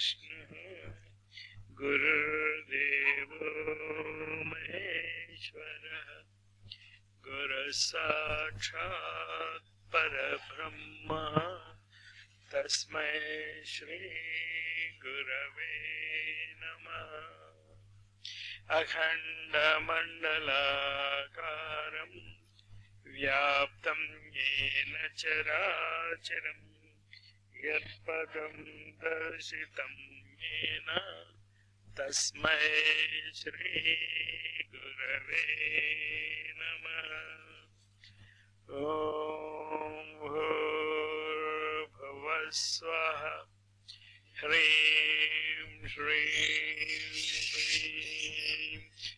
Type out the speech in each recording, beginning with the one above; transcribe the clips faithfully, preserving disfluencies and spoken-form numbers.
विष्णुः गुरुर्देवो महेश्वरः गुरुसाक्षात् परब्रह्म तस्मै श्री गुरवे नमः। अखण्डमण्डलाकारं व्याप्तं येन चराचरं यत्पदं दर्शितं येन तस्मै श्री गुरवे नमः। ॐ भूर्भुवः स्वः ह्रीं श्रीं क्लीं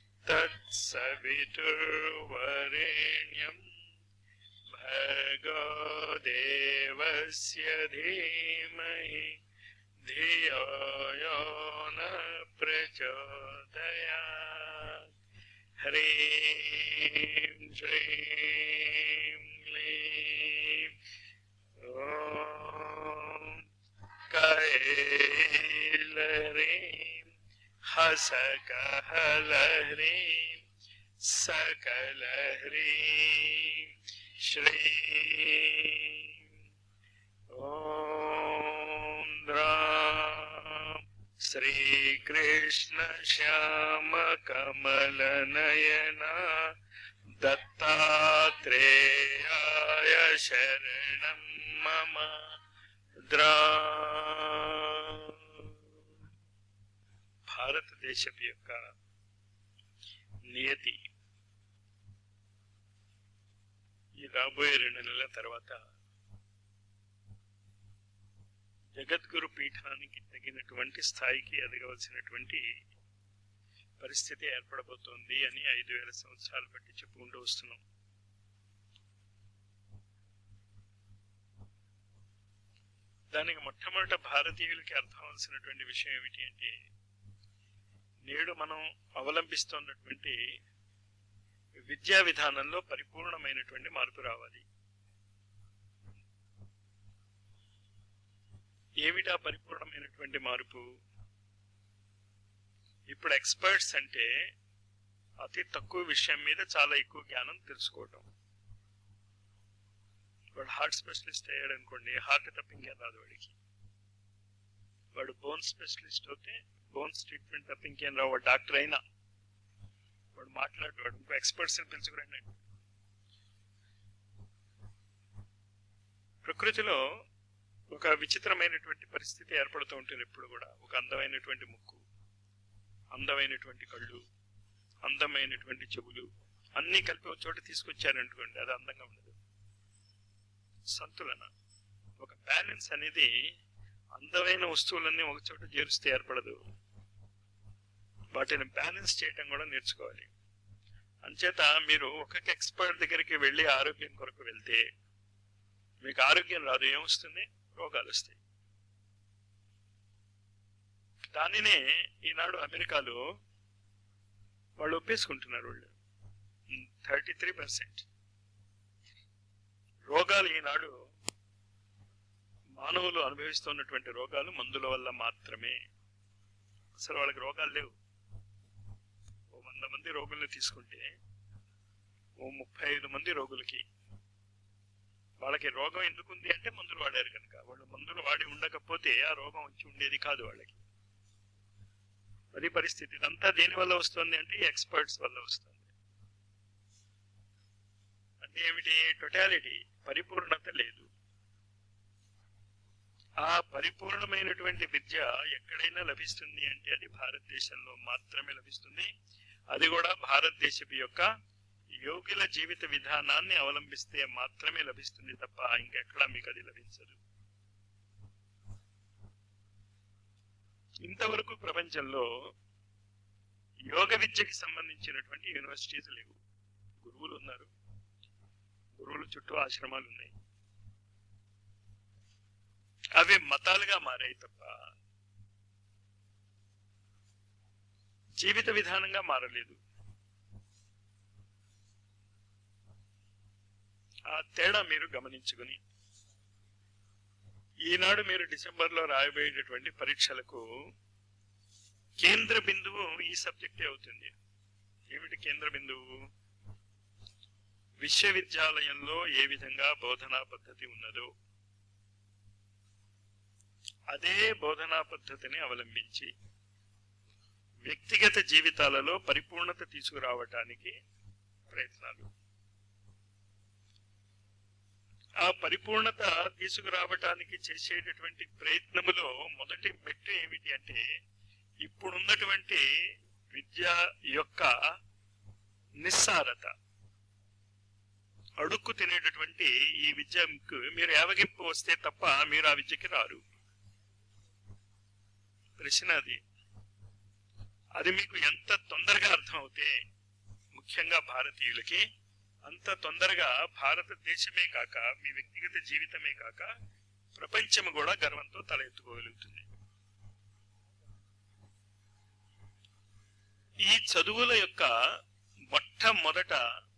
तत्सवितुर्वरेण्यं भर्गो देवस्य धीमहि धियो यो न प्रचोदयात्। ह्रीं श्रीं क्लीं ॐ कैलह्रीं हसकहलह्रीं सकलह्रीं श्रीं ॐ द्रां श्रीकृष्ण श्याम कमलनयना दत्तात्रेयाय शरणं मम। భారతదేశపు యొక్క నియతి ఈ రాబోయే రెండు నెలల తర్వాత జగద్గురు పీఠానికి తగినటువంటి స్థాయికి ఎదగవలసినటువంటి పరిస్థితి ఏర్పడబోతోంది అని ఐదు వేల సంవత్సరాలు బట్టి చెప్పుకుంటూ వస్తున్నాం. దానికి మొట్టమొదట భారతీయులకి అర్థం అవలసినటువంటి విషయం ఏమిటి అంటే, నేడు మనం అవలంబిస్తున్నటువంటి విద్యా విధానంలో పరిపూర్ణమైనటువంటి మార్పు రావాలి. ఏమిటా పరిపూర్ణమైనటువంటి మార్పు? ఇప్పుడు ఎక్స్పర్ట్స్ అంటే అతి తక్కువ విషయం మీద చాలా ఎక్కువ జ్ఞానం తెలుసుకోవటం. వాడు హార్ట్ స్పెషలిస్ట్ అయ్యాడు అనుకోండి, హార్ట్ తప్ప ఇంకేం రాదు వాడికి. వాడు బోన్ స్పెషలిస్ట్ అయితే బోన్స్ ట్రీట్మెంట్ తప్ప ఇంకేం రావు. వాడు డాక్టర్ అయినా వాడు మాట్లాడు, వాడు ఇంకో ఎక్స్పర్ట్స్ ని పిలుచుకురండి. ప్రకృతిలో ఒక విచిత్రమైనటువంటి పరిస్థితి ఏర్పడుతూ ఉంటుంది ఎప్పుడు కూడా. ఒక అందమైనటువంటి ముక్కు, అందమైనటువంటి కళ్ళు, అందమైనటువంటి చెవులు అన్నీ కలిపి ఒక చోట తీసుకొచ్చారనుకోండి, అది అందంగా ఉండదు. సంతులన, ఒక బ్యాలెన్స్ అనేది అందమైన వస్తువులన్నీ ఒక చోట చేరుస్తే ఏర్పడదు. వాటిని బ్యాలెన్స్ చేయటం కూడా నేర్చుకోవాలి. అంచేత మీరు ఒక్కొక్క ఎక్స్పర్ట్ దగ్గరికి వెళ్ళి ఆరోగ్యం కొరకు వెళ్తే మీకు ఆరోగ్యం రాదు. ఏమొస్తుంది? రోగాలు వస్తాయి. దానినే ఈనాడు అమెరికాలో వాళ్ళు ఒప్పేసుకుంటున్నారు. వాళ్ళు థర్టీ త్రీ పర్సెంట్ రోగాలు ఈనాడు మానవులు అనుభవిస్తున్నటువంటి రోగాలు మందుల వల్ల మాత్రమే. అసలు వాళ్ళకి రోగాలు లేవు. ఓ వంద మంది రోగుల్ని తీసుకుంటే ఓ ముప్పై ఐదు మంది రోగులకి వాళ్ళకి రోగం ఎందుకుంది అంటే మందులు వాడారు కనుక. వాళ్ళు మందులు వాడి ఉండకపోతే ఆ రోగం వచ్చి ఉండేది కాదు వాళ్ళకి. అది పరిస్థితి. ఇదంతా దేని వల్ల వస్తుంది అంటే ఎక్స్పర్ట్స్ వల్ల వస్తుంది. అంటే ఏమిటి? టోటాలిటీ, పరిపూర్ణత లేదు. ఆ పరిపూర్ణమైనటువంటి విద్య ఎక్కడైనా లభిస్తుంది అంటే అది భారతదేశంలో మాత్రమే లభిస్తుంది. అది కూడా భారతదేశపు యొక్క యోగుల జీవిత విధానాన్ని అవలంబిస్తే మాత్రమే లభిస్తుంది తప్ప ఇంకెక్కడా మీకు అది లభించదు. ఇంతవరకు ప్రపంచంలో యోగ విద్యకి సంబంధించినటువంటి యూనివర్సిటీస్ లేవు. గురువులు ఉన్నారు, గురువుల చుట్టూ ఆశ్రమాలు ఉన్నాయి. అవి మతాలుగా మారాయి తప్ప జీవిత విధానంగా మారలేదు. ఆ తేడా మీరు గమనించుకుని ఈనాడు మీరు డిసెంబర్లో రాయబోయేటటువంటి పరీక్షలకు కేంద్ర బిందువు ఈ సబ్జెక్టే అవుతుంది. ఏమిటి కేంద్ర బిందువు? విశ్వవిద్యాలయంలో ఏ విధంగా బోధనా పద్ధతి ఉన్నదో అదే బోధనా పద్ధతిని అవలంబించి వ్యక్తిగత జీవితాలలో పరిపూర్ణత తీసుకురావటానికి ప్రయత్నాలు. ఆ పరిపూర్ణత తీసుకురావటానికి చేసేటటువంటి ప్రయత్నములో మొదటి మెట్టు ఏమిటి అంటే, ఇప్పుడున్నటువంటి విద్య యొక్క నిస్సారత, అడుక్కు తినేటటువంటి ఈ విద్యకు మీరు యావగింపు వస్తే తప్ప మీరు ఆ విద్యకి రారు. ప్రశ్న అది. అది మీకు ఎంత తొందరగా అర్థం అవుతే, ముఖ్యంగా భారతీయులకి అంత తొందరగా భారతదేశమే కాక మీ వ్యక్తిగత జీవితమే కాక ప్రపంచం కూడా గర్వంతో తల ఎత్తుకోగలుగుతుంది. ఈ చదువుల యొక్క మొట్టమొదట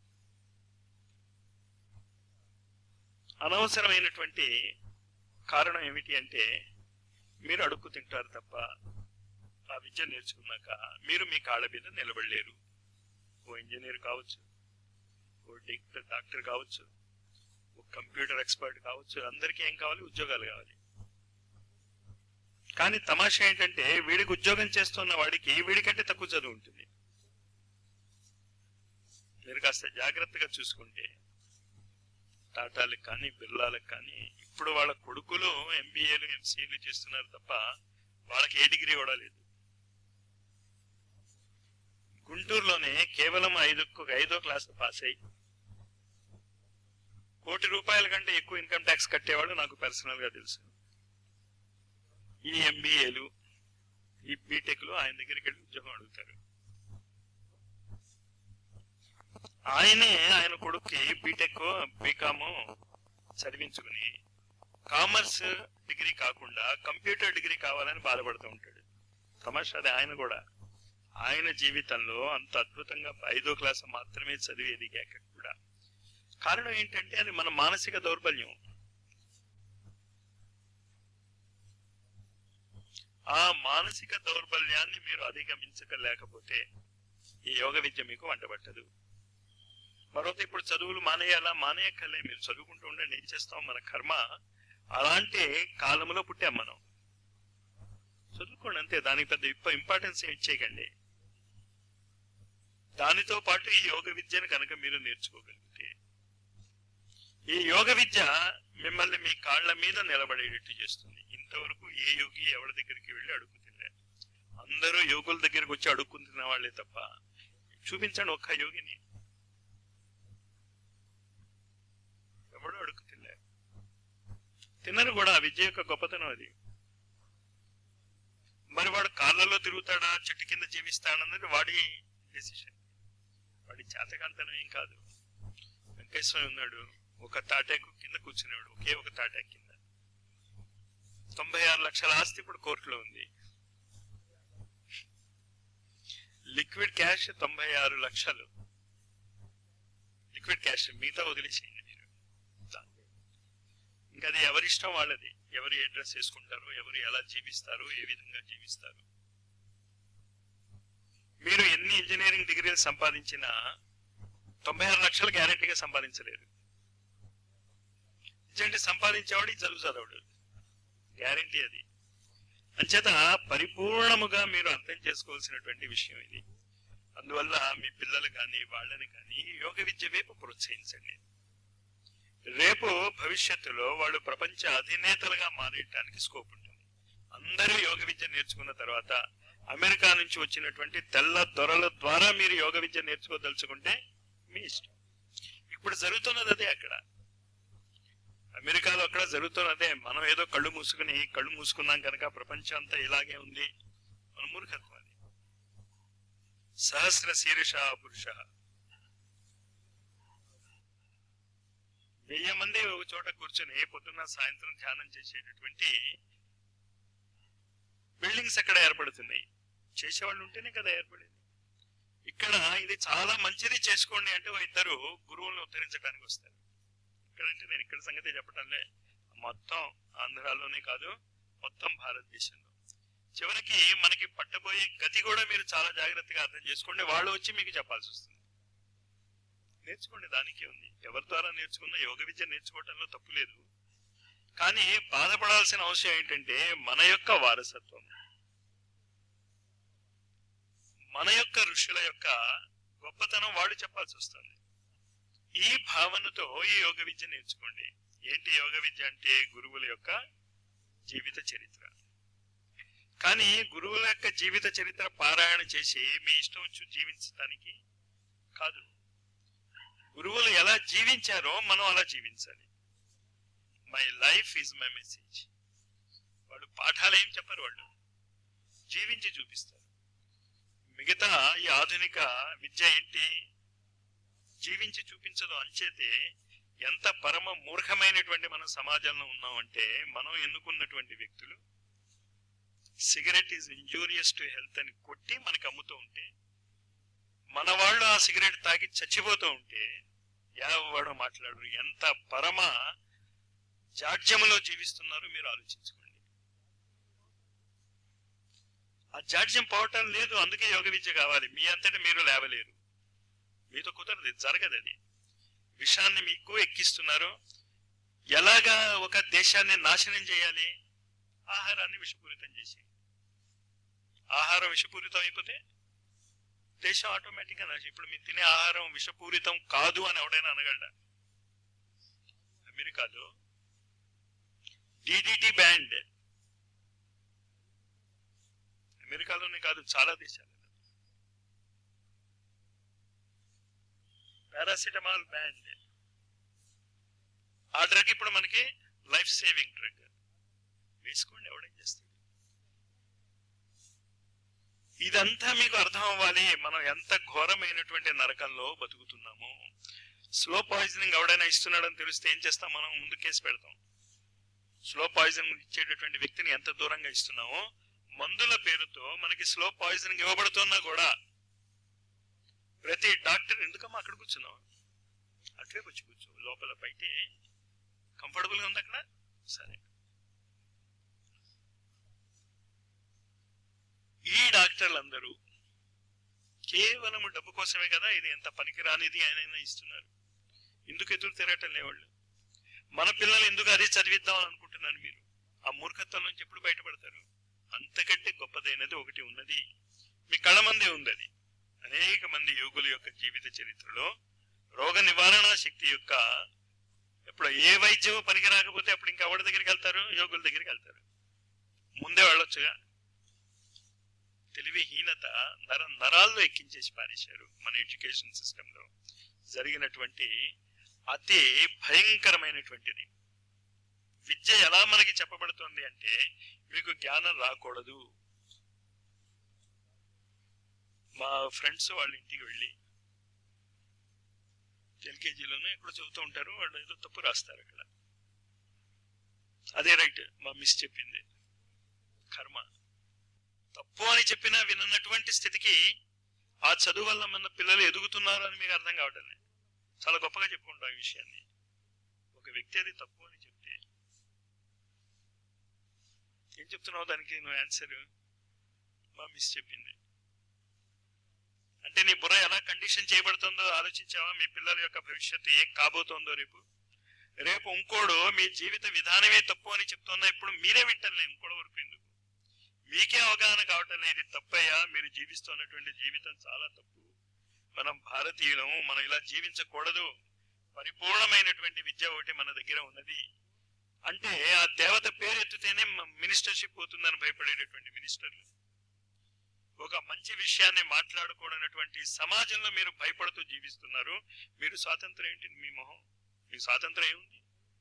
అనవసరమైనటువంటి కారణం ఏమిటి అంటే, మీరు అడుక్కు తింటారు తప్ప ఆ విద్య నేర్చుకున్నాక మీరు మీ కాళ్ళ మీద నిలబడలేరు. ఓ ఇంజనీర్ కావచ్చు, ఓ డాక్టర్ కావచ్చు, ఓ కంప్యూటర్ ఎక్స్పర్ట్ కావచ్చు, అందరికీ ఏం కావాలి? ఉద్యోగాలు కావాలి. కానీ తమాషా ఏంటంటే, వీడికి ఉద్యోగం చేస్తున్న వాడికి వీడికంటే తక్కువ చదువు ఉంటుంది. మీరు కాస్త జాగ్రత్తగా చూసుకుంటే టాటాలకు కానీ బిర్లాలకు కానీ ఇప్పుడు వాళ్ళ కొడుకులు ఎంబీఏలు ఎంసీఏలు చేస్తున్నారు తప్ప వాళ్ళకి ఏ డిగ్రీ కూడా లేదు. గుంటూరులోనే కేవలం ఐదు ఐదో క్లాస్ పాస్ అయ్యి కోటి రూపాయల కంటే ఎక్కువ ఇన్కమ్ ట్యాక్స్ కట్టేవాడు నాకు పర్సనల్ గా తెలుసు. ఈ ఎంబీఏలు ఈ బీటెక్లు ఆయన దగ్గరికి వెళ్ళి ఉద్యోగం అడుగుతారు. ఆయనే ఆయన కొడుక్కి బీటెక్ బీకామ్ చదివించుకుని కామర్స్ డిగ్రీ కాకుండా కంప్యూటర్ డిగ్రీ కావాలని బాధపడుతూ ఉంటాడు. తమాషా అది. ఆయన కూడా ఆయన జీవితంలో అంత అద్భుతంగా ఐదో క్లాస్ మాత్రమే చదివేది కాక కూడా కారణం ఏంటంటే, అది మన మానసిక దౌర్బల్యం. ఆ మానసిక దౌర్బల్యాన్ని మీరు అధిగమించలేకపోతే ఈ యోగ విద్య మీకు వంటబట్టదు. మరొకటి, ఇప్పుడు చదువులు మానేయాలా? మానేయక్కర్లే, మీరు చదువుకుంటూ ఉండండి. ఏం చేస్తాం? మన కర్మ అలాంటి కాలంలో పుట్టాం మనం. చదువుకోండి అంతే, దానికి పెద్ద ఇంపార్టెన్స్ ఏం చేయకండి. దానితో పాటు ఈ యోగ విద్యను కనుక మీరు నేర్చుకోగలిగితే, ఈ యోగ విద్య మిమ్మల్ని మీ కాళ్ల మీద నిలబడేటట్టు చేస్తుంది. ఇంతవరకు ఏ యోగి ఎవరి దగ్గరికి వెళ్ళి అడుగుతున్నారు? అందరూ యోగుల దగ్గరికి వచ్చి అడుక్కుంటున్న వాళ్ళే తప్ప చూపించండి ఒక్క యోగిని. ఎవడో అడుగుతున్నా తిన్నరు కూడా. ఆ విద్య యొక్క గొప్పతనం అది. మరి వాడు కాళ్ళలో తిరుగుతాడా, చెట్టు కింద జీవిస్తాడన్నది వాడి డెసిషన్, వాడి చేతకాంతనం ఏం కాదు. వెంకటేశ్వర ఉన్నాడు, ఒక తాటాకు కింద కూర్చునేవాడు, ఒకే ఒక తాటాకు కింద. తొంభై ఆరు లక్షల ఆస్తి ఇప్పుడు కోర్టులో ఉంది. లిక్విడ్ క్యాష్ తొంభై ఆరు లక్షలు లిక్విడ్ క్యాష్. మిగతా వదిలేసేయండి మీరు. ఇంకా అది ఎవరిష్టం వాళ్ళది. ఎవరు ఏ డ్రెస్ వేసుకుంటారు, ఎవరు ఎలా జీవిస్తారు, ఏ విధంగా జీవిస్తారు. మీరు ఎన్ని ఇంజనీరింగ్ డిగ్రీలు సంపాదించినా తొంభై ఆరు లక్షలు గ్యారెంటీగా సంపాదించలేరు. ఎందుకంటే సంపాదించేవాడు ఈ చదువు చదవడు, గ్యారెంటీ అది. అంచేత పరిపూర్ణముగా మీరు అర్థం చేసుకోవాల్సినటువంటి విషయం ఇది. అందువల్ల మీ పిల్లలు కానీ వాళ్ళని కానీ యోగ విద్య వైపు ప్రోత్సహించండి. రేపు భవిష్యత్తులో వాళ్ళు ప్రపంచ అధినేతలుగా మారేయడానికి స్కోప్ ఉంటుంది. అందరూ యోగ విద్య నేర్చుకున్న తర్వాత అమెరికా నుంచి వచ్చినటువంటి తెల్ల దొరల ద్వారా మీరు యోగ విద్య నేర్చుకోదలుచుకుంటే మీ ఇష్టం. ఇప్పుడు జరుగుతున్నది అదే. అక్కడ అమెరికాలో అక్కడ జరుగుతున్నదే. మనం ఏదో కళ్ళు మూసుకుని కళ్ళు మూసుకున్నాం కనుక ప్రపంచం అంతా ఇలాగే ఉంది, మన మూర్ఖత్వం అది. సహస్ర శీర్ష పురుష. వెయ్యి మంది ఒక చోట కూర్చొని పొద్దున్న సాయంత్రం ధ్యానం చేసేటటువంటి బిల్డింగ్స్ ఎక్కడ ఏర్పడుతున్నాయి? చేసేవాళ్ళు ఉంటేనే కదా ఏర్పడేది. ఇక్కడ ఇది చాలా మంచిది చేసుకోండి అంటే ఇద్దరు గురువులను ఉద్ధరించడానికి వస్తారు. ఇక్కడంటే నేను ఇక్కడ సంగతి చెప్పటంలే, మొత్తం ఆంధ్రాలోనే కాదు, మొత్తం భారతదేశంలో. చివరికి మనకి పట్టబోయే గతి కూడా మీరు చాలా జాగ్రత్తగా అర్థం చేసుకోండి. వాళ్ళు వచ్చి మీకు చెప్పాల్సి వస్తుంది. నేర్చుకోండి, దానికే ఉంది. ఎవరి ద్వారా నేర్చుకున్న యోగ విద్య నేర్చుకోవటంలో తప్పు లేదు. కానీ బాధపడాల్సిన అవసరం ఏంటంటే మన యొక్క వారసత్వం, మన యొక్క ఋషుల యొక్క గొప్పతనం వాళ్ళు చెప్పాల్సి వస్తుంది. ఈ భావనతో ఈ యోగ విద్య నేర్చుకోండి. ఏంటి యోగ విద్య అంటే? గురువుల యొక్క జీవిత చరిత్ర. కానీ గురువుల యొక్క జీవిత చరిత్ర పారాయణ చేసి మీ ఇష్టం వచ్చి జీవించడానికి కాదు. గురువులు ఎలా జీవించారో మనం అలా జీవించాలి. My life is my message. వాళ్ళు పాఠాలు ఏం చెప్పారు, వాళ్ళు జీవించి చూపిస్తారు. మిగతా ఈ ఆధునిక విద్య ఏంటి? జీవించి చూపించదు. అంచేతే ఎంత పరమ మూర్ఖమైనటువంటి మన సమాజంలో ఉన్నామంటే, మనం ఎన్నుకున్నటువంటి వ్యక్తులు cigarette is injurious to health అని కొట్టి మనకి అమ్ముతూ ఉంటే, మన వాళ్ళు ఆ సిగరెట్ తాగి చచ్చిపోతూ ఉంటే ఎవడో మాట్లాడరు. ఎంత పరమ జాడ్యములో జీవిస్తున్నారు మీరు ఆలోచించుకోండి. ఆ జాడ్యం పోవటం లేదు, అందుకే యోగ విద్య కావాలి. మీ అంతటా మీరు లేవలేరు, మీతో కుదరదు, జరగదు. అది విషాన్ని మీకు ఎక్కిస్తున్నారు. ఎలాగా ఒక దేశాన్ని నాశనం చేయాలి? ఆహారాన్ని విషపూరితం చేసి, ఆహారం విషపూరితం అయిపోతే దేశం ఆటోమేటిక్ గా నాశనం. ఇప్పుడు మీరు తినే ఆహారం విషపూరితం కాదు అని ఎవడైనా అనగలడా? అమెరికాలో డిడిటి బ్యాండ్, అమెరికాలోనే కాదు చాలా దేశాలు. పారాసిటమాల్ బ్యాండ్, ఆ డ్రగ్ ఇప్పుడు మనకి లైఫ్ సేవింగ్ డ్రగ్. వేసుకోండి, ఎవడేం చేస్తాడు? ఇదంతా మీకు అర్థం అవ్వాలి, మనం ఎంత ఘోరమైనటువంటి నరకంలో బతుకుతున్నాము. స్లో పాయిజనింగ్ ఎవడైనా ఇస్తున్నాడని తెలిస్తే ఏం చేస్తాం? మనం ముందు కేసు పెడతాం. స్లో పాయిజన్ ఇచ్చేటటువంటి వ్యక్తిని ఎంత దూరంగా ఇస్తున్నామో, మందుల పేరుతో మనకి స్లో పాయిజనింగ్ ఇవ్వబడుతున్నా కూడా ప్రతి డాక్టర్, ఎందుకమ్మా అక్కడ కూర్చున్నాం, అటువే వచ్చి కూర్చో, లోపల బయటే కంఫర్టబుల్ గా ఉంది అక్కడ, సరే. ఈ డాక్టర్లందరూ కేవలం డబ్బు కోసమే కదా ఇది ఎంత పనికిరానిది ఆయన ఇస్తున్నారు. ఎందుకు ఎదురు తిరగటం లేవాళ్ళు? మన పిల్లలు ఎందుకు అది చదివిద్దాం అనుకుంటున్నాను మీరు? ఆ మూర్ఖత్వం నుంచి ఎప్పుడు బయటపడతారు? అంతకంటే గొప్పదైనది ఒకటి ఉన్నది, మీ కళ్ళ మందే ఉంది. అది అనేక మంది యోగుల యొక్క జీవిత చరిత్రలో రోగ నివారణ శక్తి యొక్క, ఎప్పుడు ఏ వైద్యం పనికి రాకపోతే అప్పుడు ఇంకా ఎవరి దగ్గరికి వెళ్తారు? యోగుల దగ్గరికి వెళ్తారు. ముందే వెళ్ళొచ్చుగా. తెలివిహీనత నర నరాల్లో ఎక్కించేసి పారేశారు. మన ఎడ్యుకేషన్ సిస్టమ్ లో జరిగినటువంటి అతి భయంకరమైనటువంటిది. విద్య ఎలా మనకి చెప్పబడుతుంది అంటే, మీకు జ్ఞానం రాకూడదు. మా ఫ్రెండ్స్ వాళ్ళ ఇంటికి వెళ్ళి ఎల్కేజీలోనే ఎక్కడ చదువుతూ ఉంటారు, వాళ్ళు ఏదో తప్పు రాస్తారు అక్కడ. అదే రైట్, మా మిస్ చెప్పింది కర్మ. తప్పు అని చెప్పినా వినన్నటువంటి స్థితికి ఆ చదువు వల్ల మన పిల్లలు ఎదుగుతున్నారు అని మీకు అర్థం కావటం లేదు. చాలా గొప్పగా చెప్పుకుంటాం ఈ విషయాన్ని. ఒక వ్యక్తి అది తప్పు అని చెప్తే ఏం చెప్తున్నావు దానికి నువ్వు ఆన్సర్? మా మిస్ చెప్పింది అంటే నీ బుర్ర ఎలా కండిషన్ చేయబడుతుందో ఆలోచించావా? మీ పిల్లల యొక్క భవిష్యత్తు ఏం కాబోతోందో రేపు. రేపు ఇంకోడు మీ జీవిత విధానమే తప్పు అని చెప్తున్నా, ఇప్పుడు మీరే వింటలే, ఇంకోటి వరకు ఎందుకు? మీకే అవగాహన కావటం లేదు, తప్పయ్యా మీరు జీవిస్తున్నటువంటి జీవితం చాలా తప్పు, మనం భారతీయులం, మనం ఇలా జీవించకూడదు, పరిపూర్ణమైనటువంటి విద్య ఒకటి మన దగ్గర ఉన్నది అంటే ఆ దేవత పేరు ఎత్తితేనే మినిస్టర్షిప్ పోతుందని భయపడేటటువంటి మినిస్టర్లు, ఒక మంచి విషయాన్ని మాట్లాడుకోవడనటువంటి సమాజంలో మీరు భయపడుతూ జీవిస్తున్నారు. మీరు స్వాతంత్రం ఏంటి? మీ మొహం, మీ స్వాతంత్రం ఏముంది?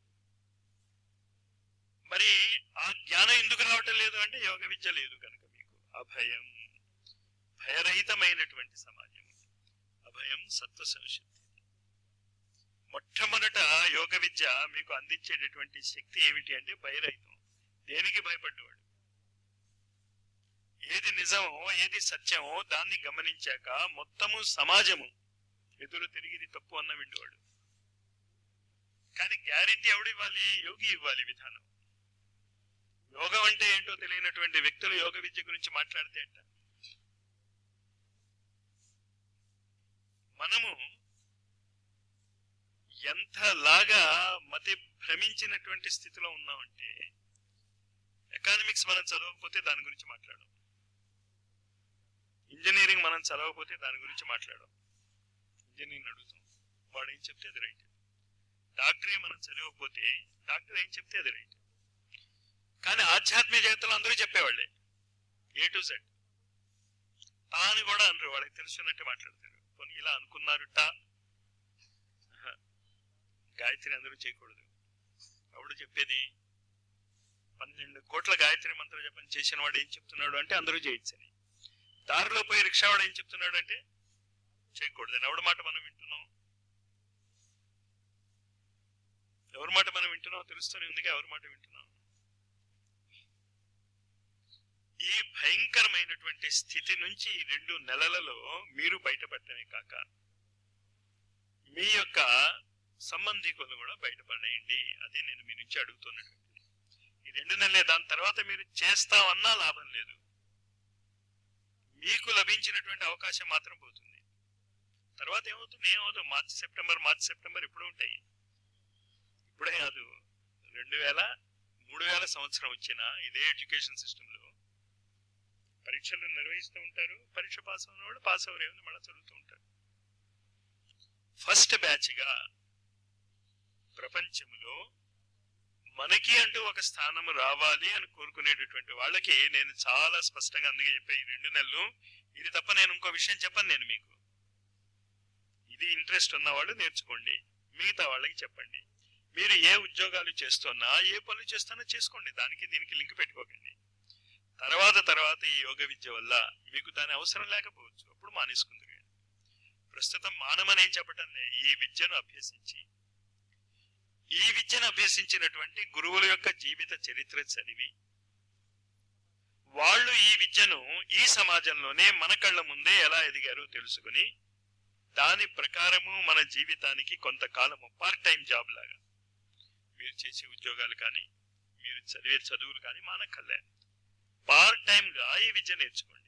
మరి ఆ జ్ఞానం ఎందుకు రావటం లేదు అంటే యోగ విద్య లేదు కనుక. మీకు అభయం, భయరహితమైనటువంటి సమాజం, అభయం సత్వ సంశుద్ధి. మొట్టమొదట యోగ విద్య మీకు అందించేటటువంటి శక్తి ఏమిటి అంటే భయరహితం. దేనికి భయపడ్డవాడు? ఏది నిజమో ఏది సత్యమో దాన్ని గమనించాక మొత్తము సమాజము ఎదురు తిరిగిది తప్పు అన్న విండువాడు. కానీ గ్యారెంటీ ఎవడు ఇవ్వాలి? యోగి ఇవ్వాలి విధానం. యోగం అంటే ఏంటో తెలియనటువంటి వ్యక్తులు యోగ విద్య గురించి మాట్లాడితే అంట మనము ఎంతలాగా మతి భ్రమించినటువంటి స్థితిలో ఉన్నామంటే, ఎకానమిక్స్ మనం చదవకపోతే దాని గురించి మాట్లాడడం, ఇంజనీరింగ్ మనం చదవకపోతే దాని గురించి మాట్లాడడం, ఇంజనీరింగ్ అడుగుతాం వాడు ఏం చెప్తే అది రైట్. డాక్టరే మనం చదవకపోతే డాక్టర్ ఏం చెప్తే అది రైట్. కానీ ఆధ్యాత్మిక జగత్తులో అందరూ చెప్పేవాళ్ళే, ఏ టు జెడ్. తాను కూడా అనరు, వాళ్ళకి తెలుసున్నట్టే మాట్లాడతారు. కొన్ని ఇలా అనుకున్నారుట, గాయత్రి అందరూ చేయకూడదు. అప్పుడు చెప్పేది పన్నెండు కోట్ల గాయత్రి మంత్ర జపం చేసిన వాడు ఏం చెప్తున్నాడు అంటే అందరూ చేయొచ్చని. దారిలో పోయి రిక్షా వాడు ఏం చెప్తున్నాడు అంటే చేయకూడదని. ఎవరి మాట మనం వింటున్నాం? ఎవరి మాట మనం వింటున్నాం తెలుస్తూనే ఉందిగా ఎవరి మాట వింటున్నాం. ఈ భయంకరమైనటువంటి స్థితి నుంచి రెండు నెలలలో మీరు బయటపడటమే కాక మీ యొక్క సంబంధికులను కూడా బయటపడేయండి. అదే నేను మీ నుంచి అడుగుతున్నటువంటి ఈ రెండు నెలలే. దాని తర్వాత మీరు చేస్తామన్నా లాభం లేదు, మీకు లభించినటువంటి అవకాశం మాత్రం పోతుంది. తర్వాత ఏమవుతుంది? ఏమవుతుంది? మార్చి సెప్టెంబర్ మార్చి సెప్టెంబర్ ఇప్పుడు ఉంటాయి. ఇప్పుడే కాదు, రెండు వేల మూడు వేల సంవత్సరం వచ్చిన ఇదే ఎడ్యుకేషన్ సిస్టంలో పరీక్షలు నిర్వహిస్తూ ఉంటారు. పరీక్ష పాస్ అయిన వాళ్ళు పాస్ అవరేమని మళ్ళీ చదువుతూ ఉంటారు. ఫస్ట్ బ్యాచ్ గా ప్రపంచంలో మనకి అంటూ ఒక స్థానం రావాలి అని కోరుకునేటటువంటి వాళ్ళకి నేను చాలా స్పష్టంగా అందుకే చెప్పే ఈ రెండు నెలలు ఇది తప్ప నేను ఇంకో విషయం చెప్పను. నేను మీకు ఇది ఇంట్రెస్ట్ ఉన్న వాళ్ళు నేర్చుకోండి, మిగతా వాళ్ళకి చెప్పండి. మీరు ఏ ఉద్యోగాలు చేస్తున్నా ఏ పనులు చేస్తున్నా చేసుకోండి, దానికి దీనికి లింక్ పెట్టుకోకండి. తర్వాత తర్వాత ఈ యోగ విద్య వల్ల మీకు దాని అవసరం లేకపోవచ్చు, అప్పుడు మానేసుకుంది. ప్రస్తుతం మానమని ఏం చెప్పటం లే, ఈ విద్యను అభ్యసించి ఈ విద్యను అభ్యసించినటువంటి గురువుల యొక్క జీవిత చరిత్ర చదివి వాళ్ళు ఈ విద్యను ఈ సమాజంలోనే మన కళ్ళ ముందే ఎలా ఎదిగారో తెలుసుకుని దాని ప్రకారము మన జీవితానికి కొంతకాలము పార్ట్ టైం జాబ్ లాగా మీరు చేసే ఉద్యోగాలు కానీ మీరు చదివే చదువులు కానీ మానక్కర్లే, పార్ట్ టైం గా ఈ విద్య నేర్చుకోండి.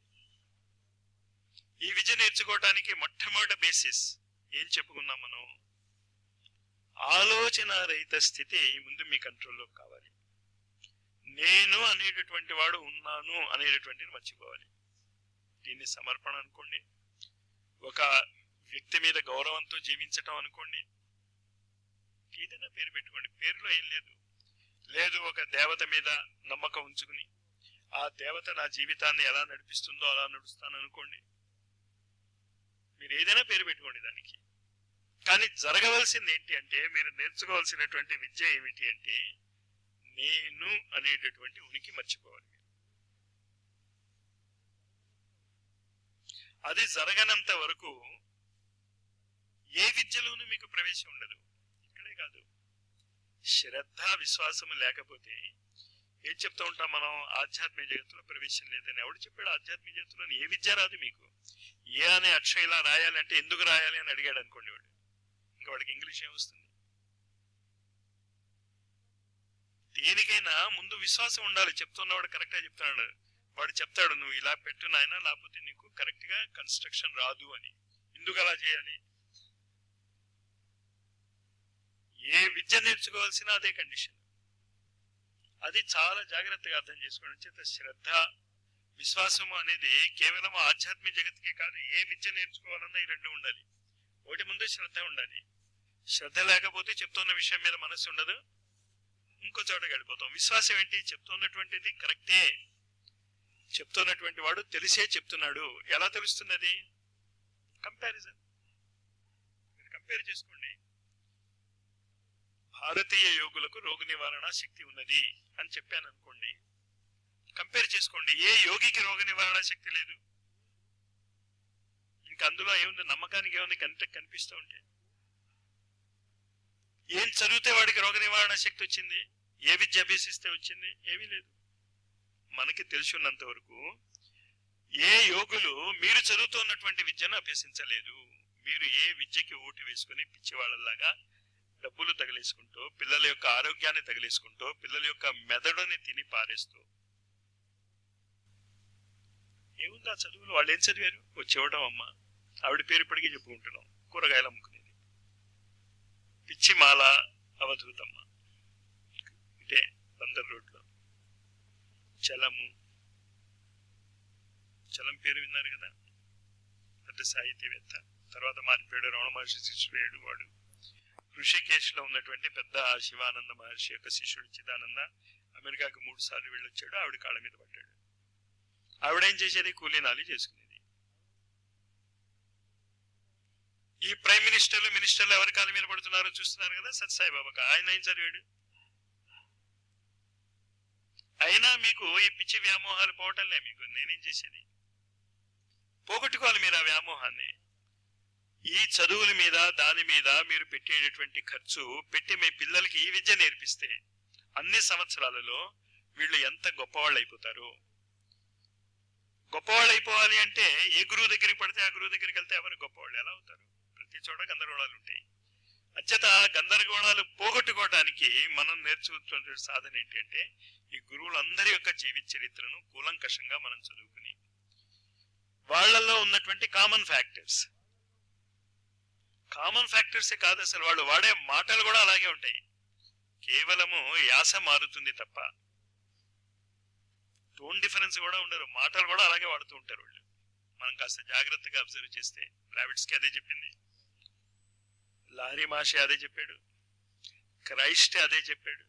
ఈ విద్య నేర్చుకోవడానికి మొట్టమొదటి బేసిస్ ఏం చెప్పుకున్నాం మనం? ఆలోచన రహిత స్థితి ముందు మీ కంట్రోల్లో కావాలి. నేను అనేటటువంటి వాడు ఉన్నాను అనేటటువంటిది మర్చిపోవాలి. దీన్ని సమర్పణ అనుకోండి, ఒక వ్యక్తి మీద గౌరవంతో జీవించటం అనుకోండి, ఏదైనా పేరు పెట్టుకోండి, పేరులో ఏం లేదు. లేదు ఒక దేవత మీద నమ్మకం ఉంచుకుని ఆ దేవత నా జీవితాన్ని ఎలా నడిపిస్తుందో అలా నడుస్తాను అనుకోండి, మీరు ఏదైనా పేరు పెట్టుకోండి దానికి. కానీ జరగవలసింది ఏంటి అంటే, మీరు నేర్చుకోవాల్సినటువంటి విద్య ఏమిటి అంటే నేను అనేటటువంటి ఉనికి మర్చిపోవాలి. అది జరగనంత వరకు ఏ విద్యలోనూ మీకు ప్రవేశం ఉండదు. ఇక్కడే కాదు, శ్రద్ధ విశ్వాసము లేకపోతే ఏం చెప్తూ ఉంటాం మనం? ఆధ్యాత్మిక జగత్తులో ప్రవేశం లేదని. ఎవడు చెప్పాడు? ఆధ్యాత్మిక జగత్తులో ఏ విద్య రాదు మీకు. ఏ అనే అక్షరం ఇలా రాయాలంటే ఎందుకు రాయాలి అని అడిగాడు అనుకోండి వాడు, ఇంకా వాడికి ఇంగ్లీష్ ఏమొస్తుంది? దేనికైనా ముందు విశ్వాసం ఉండాలి. చెప్తున్నవాడు కరెక్ట్ గా చెప్తున్నాడు, వాడు చెప్తాడు నువ్వు ఇలా పెట్టు నాయన లేకపోతే నీకు కరెక్ట్ గా కన్స్ట్రక్షన్ రాదు అని. ఎందుకు అలా చేయాలి? ఏ విద్య నేర్చుకోవాల్సిన అదే కండిషన్. అది చాలా జాగ్రత్తగా అర్థం చేసుకోవడం చేత శ్రద్ధ విశ్వాసము అనేది కేవలం ఆధ్యాత్మిక జగత్తుకే కాదు, ఏ విద్య నేర్చుకోవాలన్నా ఈ రెండు ఉండాలి. ఒకటి ముందు శ్రద్ధ ఉండాలి. శ్రద్ధ లేకపోతే చెప్తున్న విషయం మీద మనసు ఉండదు, ఇంకో చోట గడిపోతాం. విశ్వాసం ఏంటి? చెప్తున్నటువంటిది కరెక్టే, చెప్తున్నటువంటి వాడు తెలిసే చెప్తున్నాడు. ఎలా తెలుస్తున్నది? కంపారిజన్. మీరు కంపేర్ చేసుకోండి. భారతీయ యోగులకు రోగ నివారణ శక్తి ఉన్నది అని చెప్పాను అనుకోండి, కంపేర్ చేసుకోండి. ఏ యోగికి రోగ నివారణ శక్తి లేదు? ఇంకా అందులో ఏముంది? నమ్మకానికి ఏముంది? కంటే కనిపిస్తూ ఉంటే ఏం చదివితే వాడికి రోగ నివారణ శక్తి వచ్చింది? ఏ విద్య అభ్యసిస్తే వచ్చింది? ఏమీ లేదు. మనకి తెలిసి ఉన్నంత వరకు ఏ యోగులు మీరు చదువుతున్నటువంటి విద్యను అభ్యసించలేదు. మీరు ఏ విద్యకి ఓటు వేసుకుని పిచ్చివాళ్ళలాగా డబ్బులు తగిలేసుకుంటూ, పిల్లల యొక్క ఆరోగ్యాన్ని తగిలేసుకుంటూ, పిల్లల యొక్క మెదడుని తిని పారేస్తూ ఏముంది ఆ చదువులు? వాళ్ళు ఏం చదివారు? వచ్చేవడం అమ్మ, ఆవిడ పేరు ఇప్పటికీ చెప్పుకుంటున్నాం, కూరగాయలు అమ్ముకునేది. పిచ్చి మాల అవధూతమ్మ, ఇటే బందర్ రోడ్లో. చలము, చలం పేరు విన్నారు కదా, పెద్ద సాహితీవేత్త, తర్వాత మారిపోయాడు, రమణ మహర్షి శిష్యుడు వాడు. ఋషికేశ్ లో ఉన్నటువంటి పెద్ద శివానంద మహర్షి యొక్క శిష్యుడు చిదానంద అమెరికాకు మూడు సార్లు వెళ్ళొచ్చాడు. ఆవిడ కాళ్ళ మీద పడ్డాడు. ఆవిడేం చేసేది? కూలీనాలి చేసుకునేది. ఈ ప్రైమ్ మినిస్టర్లు మినిస్టర్లు ఎవరి కాళ్ళ మీద పడుతున్నారో చూస్తున్నారు కదా. సత్యసాయిబాబాకి ఆయన ఏం చదివాడు? అయినా మీకు ఈ పిచ్చి వ్యామోహాలు పోవటంలే. మీకు నేనేం చేసేది? పోగొట్టుకోవాలి మీరు ఆ వ్యామోహాన్ని. ఈ చదువుల మీద దాని మీద మీరు పెట్టేటటువంటి ఖర్చు పెట్టి మీ పిల్లలకి ఈ విద్య నేర్పిస్తే అన్ని సంవత్సరాలలో వీళ్ళు ఎంత గొప్పవాళ్ళు అయిపోతారు. గొప్పవాళ్ళు అయిపోవాలి అంటే ఏ గురువు దగ్గరికి పడితే ఆ గురువు దగ్గరికి వెళ్తే ఎవరు గొప్పవాళ్ళు ఎలా అవుతారు? ప్రతి చోట గందరగోళాలు ఉంటాయి. అత్యత గందరగోళాలు పోగొట్టుకోవడానికి మనం నేర్చుకున్న సాధన ఏంటి అంటే ఈ గురువులందరి యొక్క జీవిత చరిత్రను కూలంకషంగా మనం చదువుకుని వాళ్ళల్లో ఉన్నటువంటి కామన్ ఫ్యాక్టర్స్ కామన్ ఫ్యాక్టర్సే కాదు, అసలు వాళ్ళు వాడే మాటలు కూడా అలాగే ఉంటాయి. కేవలము యాస మారుతుంది తప్ప టోన్ డిఫరెన్స్ కూడా ఉండరు. మాటలు కూడా అలాగే వాడుతూ ఉంటారు వాళ్ళు. మనం కాస్త జాగ్రత్తగా అబ్జర్వ్ చేస్తే బ్రావిడ్స్కి అదే చెప్పింది, లారీ మాషే అదే చెప్పాడు, క్రైస్ట్ అదే చెప్పాడు.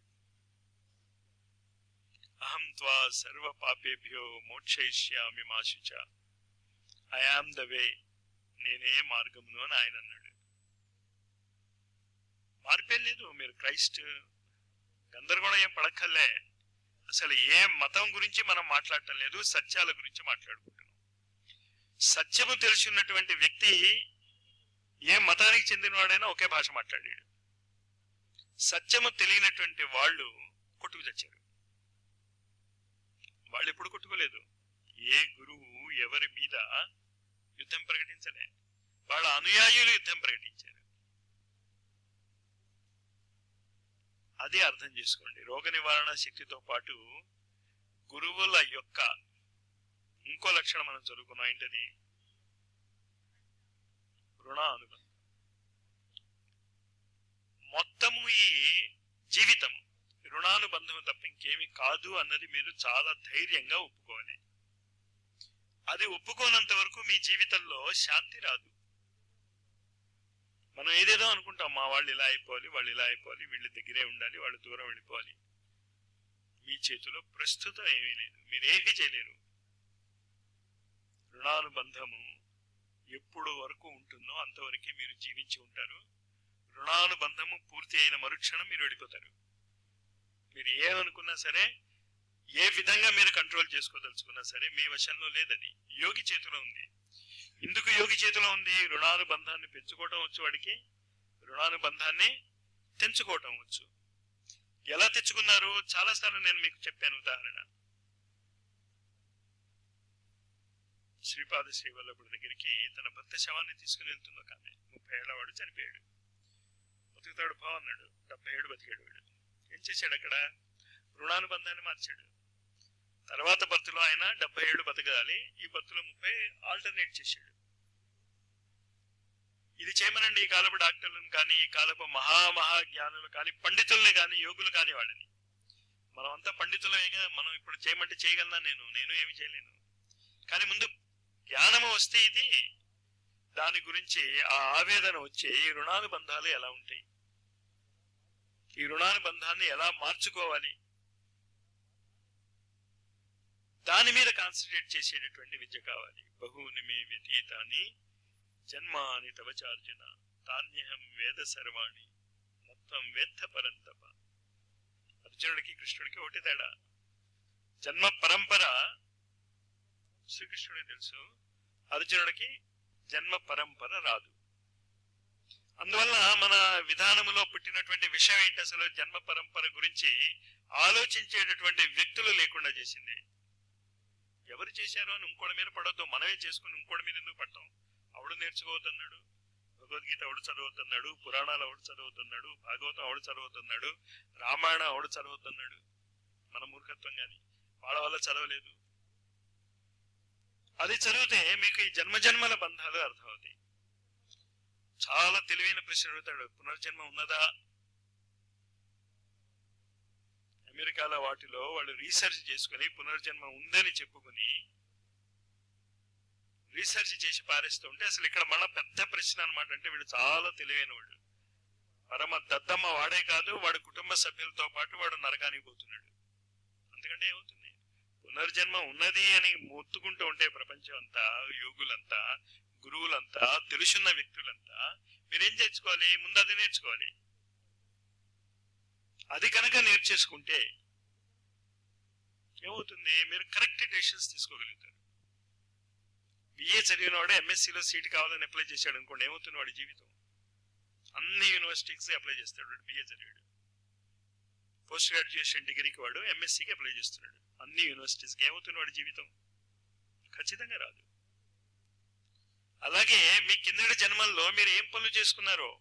అహం త్వా సర్వ పాపేభ్యో మోక్షయిష్యామి మా శుచ, ఐ ఆమ్ ద వే, నేనే మార్గమును అని ఆయన అన్నాడు. మార్పేం లేదు. మీరు క్రైస్ట్ గందరగోళం ఏం పడక్కర్లే. అసలు ఏ మతం గురించి మనం మాట్లాడటం లేదు, సత్యాల గురించి మాట్లాడుకుంటున్నాం. సత్యము తెలిసి ఉన్నటువంటి వ్యక్తి ఏ మతానికి చెందినవాడైనా ఒకే భాష మాట్లాడాడు. సత్యము తెలియనటువంటి వాళ్ళు కొట్టుకు చచ్చారు. వాళ్ళు ఎప్పుడు కొట్టుకోలేదు. ఏ గురువు ఎవరి మీద యుద్ధం ప్రకటించలే, వాళ్ళ అనుయాయులు యుద్ధం ప్రకటించారు. అదే అర్థం చేసుకోండి. రోగ నివారణ శక్తితో పాటు గురువుల యొక్క ఇంకో లక్షణం మనం చదువుకున్నాం. ఏంటది? రుణానుబంధం. మొత్తము ఈ జీవితం రుణానుబంధం తప్ప ఇంకేమి కాదు అన్నది మీరు చాలా ధైర్యంగా ఒప్పుకోవాలి. అది ఒప్పుకోనంత వరకు మీ జీవితంలో శాంతి రాదు. మనం ఏదేదో అనుకుంటాం, మా వాళ్ళు ఇలా అయిపోవాలి, వాళ్ళు ఇలా అయిపోవాలి, వీళ్ళ దగ్గరే ఉండాలి, వాళ్ళు దూరం వెళ్ళిపోవాలి. మీ చేతిలో ప్రస్తుతం ఏమీ లేదు, మీరేమీ చేయలేరు. రుణానుబంధము ఎప్పుడు వరకు ఉంటుందో అంతవరకే మీరు జీవించి ఉంటారు. రుణానుబంధము పూర్తి అయిన మరుక్షణం మీరు వెళ్ళిపోతారు. మీరు ఏమనుకున్నా సరే, ఏ విధంగా మీరు కంట్రోల్ చేసుకోదలుచుకున్నా సరే మీ వశంలో లేదని యోగి చేతిలో ఉంది. ఎందుకు యోగి చేతిలో ఉంది? రుణానుబంధాన్ని పెంచుకోవటం వచ్చు వాడికి, రుణానుబంధాన్ని తెంచుకోవటం వచ్చు. ఎలా తెచ్చుకున్నారు? చాలాసార్లు నేను మీకు చెప్పాను. ఉదాహరణ, శ్రీపాద శ్రీవల్లభుడి దగ్గరికి తన భర్త శవాన్ని తీసుకుని వెళ్తున్న ఒక ఆమె, ముప్పై ఏళ్ల వాడు చనిపోయాడు. బతుకుతాడు భావ అన్నాడు. డెబ్బై ఏడు బతికాడు వాడు. ఏం చేశాడు? అక్కడ రుణానుబంధాన్ని మార్చాడు. తర్వాత భర్తలో ఆయన డెబ్బై ఏళ్ళు బతకాలి, ఈ భర్తలో ముప్పై ఆల్టర్నేట్ చేశాడు. ఇది చేయమనండి ఈ కాలపు డాక్టర్లను కానీ, ఈ కాలపు మహామహా జ్ఞానులు కానీ, పండితుల్ని కానీ, యోగులు కానీ వాళ్ళని. మనం అంతా పండితులమేగా, మనం ఇప్పుడు చేయమంటే చేయగలనా? నేను నేను ఏమి చేయలేను. కానీ ముందు జ్ఞానము వస్తే ఇది దాని గురించి ఆ ఆవేదన వచ్చి ఈ రుణానుబంధాలు ఎలా ఉంటాయి, ఈ రుణానుబంధాన్ని ఎలా మార్చుకోవాలి, దాని మీద కాన్సన్ట్రేట్ చేసేటటువంటి విద్య కావాలి. బహూని మే వ్యతీతాని జన్మాని తవచార్జున తాన్యహం వేద సర్వాణి మొత్తం వేత్త పరంతప. అర్జునుడికి కృష్ణుడికి ఒకటి తేడా. జన్మ పరంపర శ్రీకృష్ణుడికి తెలుసు, అర్జునుడికి జన్మ పరంపర రాదు. అందువల్ల మన విధానములో పుట్టినటువంటి విషయం ఏంటి? అసలు జన్మ పరంపర గురించి ఆలోచించేటటువంటి వ్యక్తులు లేకుండా చేసింది. ఎవరు చేశారో అని ఇంకోటి మీద పడొద్దు, మనమే చేసుకుని ఇంకోటి మీద ఎందుకు పడతాం? ఆవిడ నేర్చుకోవద్దన్నాడు భగవద్గీత ఎవడు చదువుతున్నాడు, పురాణాలు ఎవడు చదువుతున్నాడు, భాగవతం ఎవడు చదువుతున్నాడు, రామాయణం ఎవడు చదువుతున్నాడు? మన మూర్ఖత్వం గాని వాళ్ళ వల్ల చదవలేదు. అది చదివితే మీకు ఈ జన్మజన్మల బంధాలు అర్థమవుతాయి. చాలా తెలివైన ప్రశ్న అడుగుతాడు, పునర్జన్మ ఉన్నదా? అమెరికాలో వాటిలో వాళ్ళు రీసెర్చ్ చేసుకుని పునర్జన్మ ఉందని చెప్పుకుని రీసెర్చ్ చేసి పారేస్తూ ఉంటే, అసలు ఇక్కడ మన పెద్ద ప్రశ్న అనమాట. అంటే వీడు చాలా తెలివైన వాడు, పరమ దద్దమ్మ వాడే కాదు, వాడు కుటుంబ సభ్యులతో పాటు వాడు నరకానికి పోతున్నాడు. అందుకంటే ఏమవుతుంది, పునర్జన్మ ఉన్నది అని మొత్తుకుంటూ ఉంటే ప్రపంచం అంతా, యోగులంతా, గురువులంతా, తెలుసున్న వ్యక్తులంతా మీరేం నేర్చుకోవాలి? ముందు అది నేర్చుకోవాలి. అది కనుక నేర్చేసుకుంటే ఏమవుతుంది, మీరు కరెక్ట్ డెసిషన్స్ తీసుకోగలుగుతారు. బిఏ చదివిన వాడు ఎంఎస్సీలో సీట్ కావాలని అప్లై చేశాడు అనుకోండి, ఏమవుతుంది వాడి జీవితం? అన్ని యూనివర్సిటీకి అప్లై చేస్తాడు వాడు, బిఏ చదివాడు. పోస్ట్ గ్రాడ్యుయేషన్ డిగ్రీకి వాడు ఎంఎస్సీకి అప్లై చేస్తున్నాడు అన్ని యూనివర్సిటీస్కి, ఏమవుతుంది వాడి జీవితం? ఖచ్చితంగా రాదు. అలాగే మీ కిందటి జన్మల్లో మీరు ఏం పనులు చేసుకున్నారో,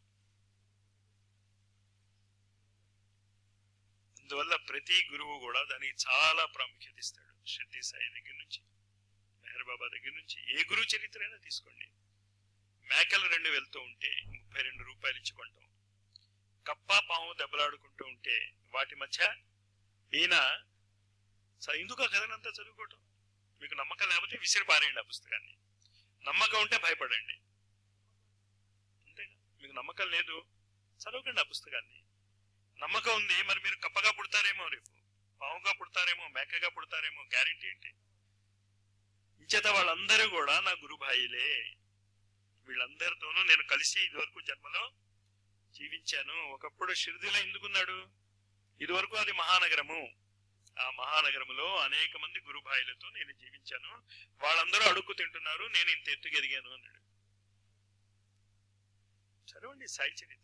అందువల్ల ప్రతి గురువు కూడా దానికి చాలా ప్రాముఖ్యత ఇస్తాడు. షిర్డీ సాయి దగ్గర నుంచి, మెహర్ బాబా దగ్గర నుంచి, ఏ గురువు చరిత్ర అయినా తీసుకోండి. మేకలు రెండు వెళ్తూ ఉంటే ముప్పై రెండు రూపాయలు ఇచ్చి కొంటాం. కప్ప పాము దెబ్బలాడుకుంటూ ఉంటే వాటి మధ్య ఈయన ఎందుకు ఆ కథనంతా చదువుకోవటం? మీకు నమ్మకం లేకపోతే విసిరి పారేయండి ఆ పుస్తకాన్ని. నమ్మకం ఉంటే భయపడండి, అంతేగా. మీకు నమ్మకం లేదు, చదవకండి ఆ పుస్తకాన్ని. నమ్మకం ఉంది, మరి మీరు కప్పగా పుడతారేమో, రేపు పావుగా పుడతారేమో, మేకగా పుడతారేమో, గ్యారెంటీ ఏంటి? ఇంచేత వాళ్ళందరూ కూడా నా గురుభాయిలే. వీళ్ళందరితోనూ నేను కలిసి ఇదివరకు జన్మలో జీవించాను. ఒకప్పుడు షిరిడీలో ఎందుకున్నాడు? ఇదివరకు అది మహానగరము. ఆ మహానగరములో అనేక మంది గురుభాయిలతో నేను జీవించాను. వాళ్ళందరూ అడుక్కు తింటున్నారు, నేను ఇంత ఎత్తుకు ఎదిగాను అన్నాడు. చదవండి సాయి చరిత్ర.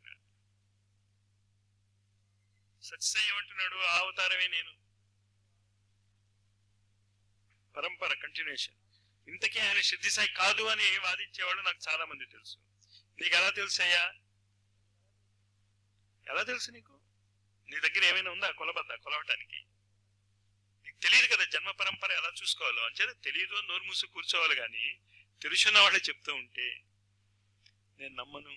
సత్యసాయి ఏమంటున్నాడు? ఆ అవతారమే నేను, పరంపర కంటిన్యూషన్. ఇంతకీ ఆయన షిర్డీ సాయి కాదు అని వాదించేవాళ్ళు నాకు చాలా మంది తెలుసు. నీకు ఎలా తెలుసయ్యా? ఎలా తెలుసు నీకు? నీ దగ్గర ఏమైనా ఉందా కొలబద్ద కొలవటానికి? నీకు తెలియదు కదా జన్మ పరంపర ఎలా చూసుకోవాలో. అంచేత తెలియదు అని నోరు మూసి కూర్చోవాలి. కానీ తెలుసున్న వాళ్ళు చెప్తూ ఉంటే నేను నమ్మను.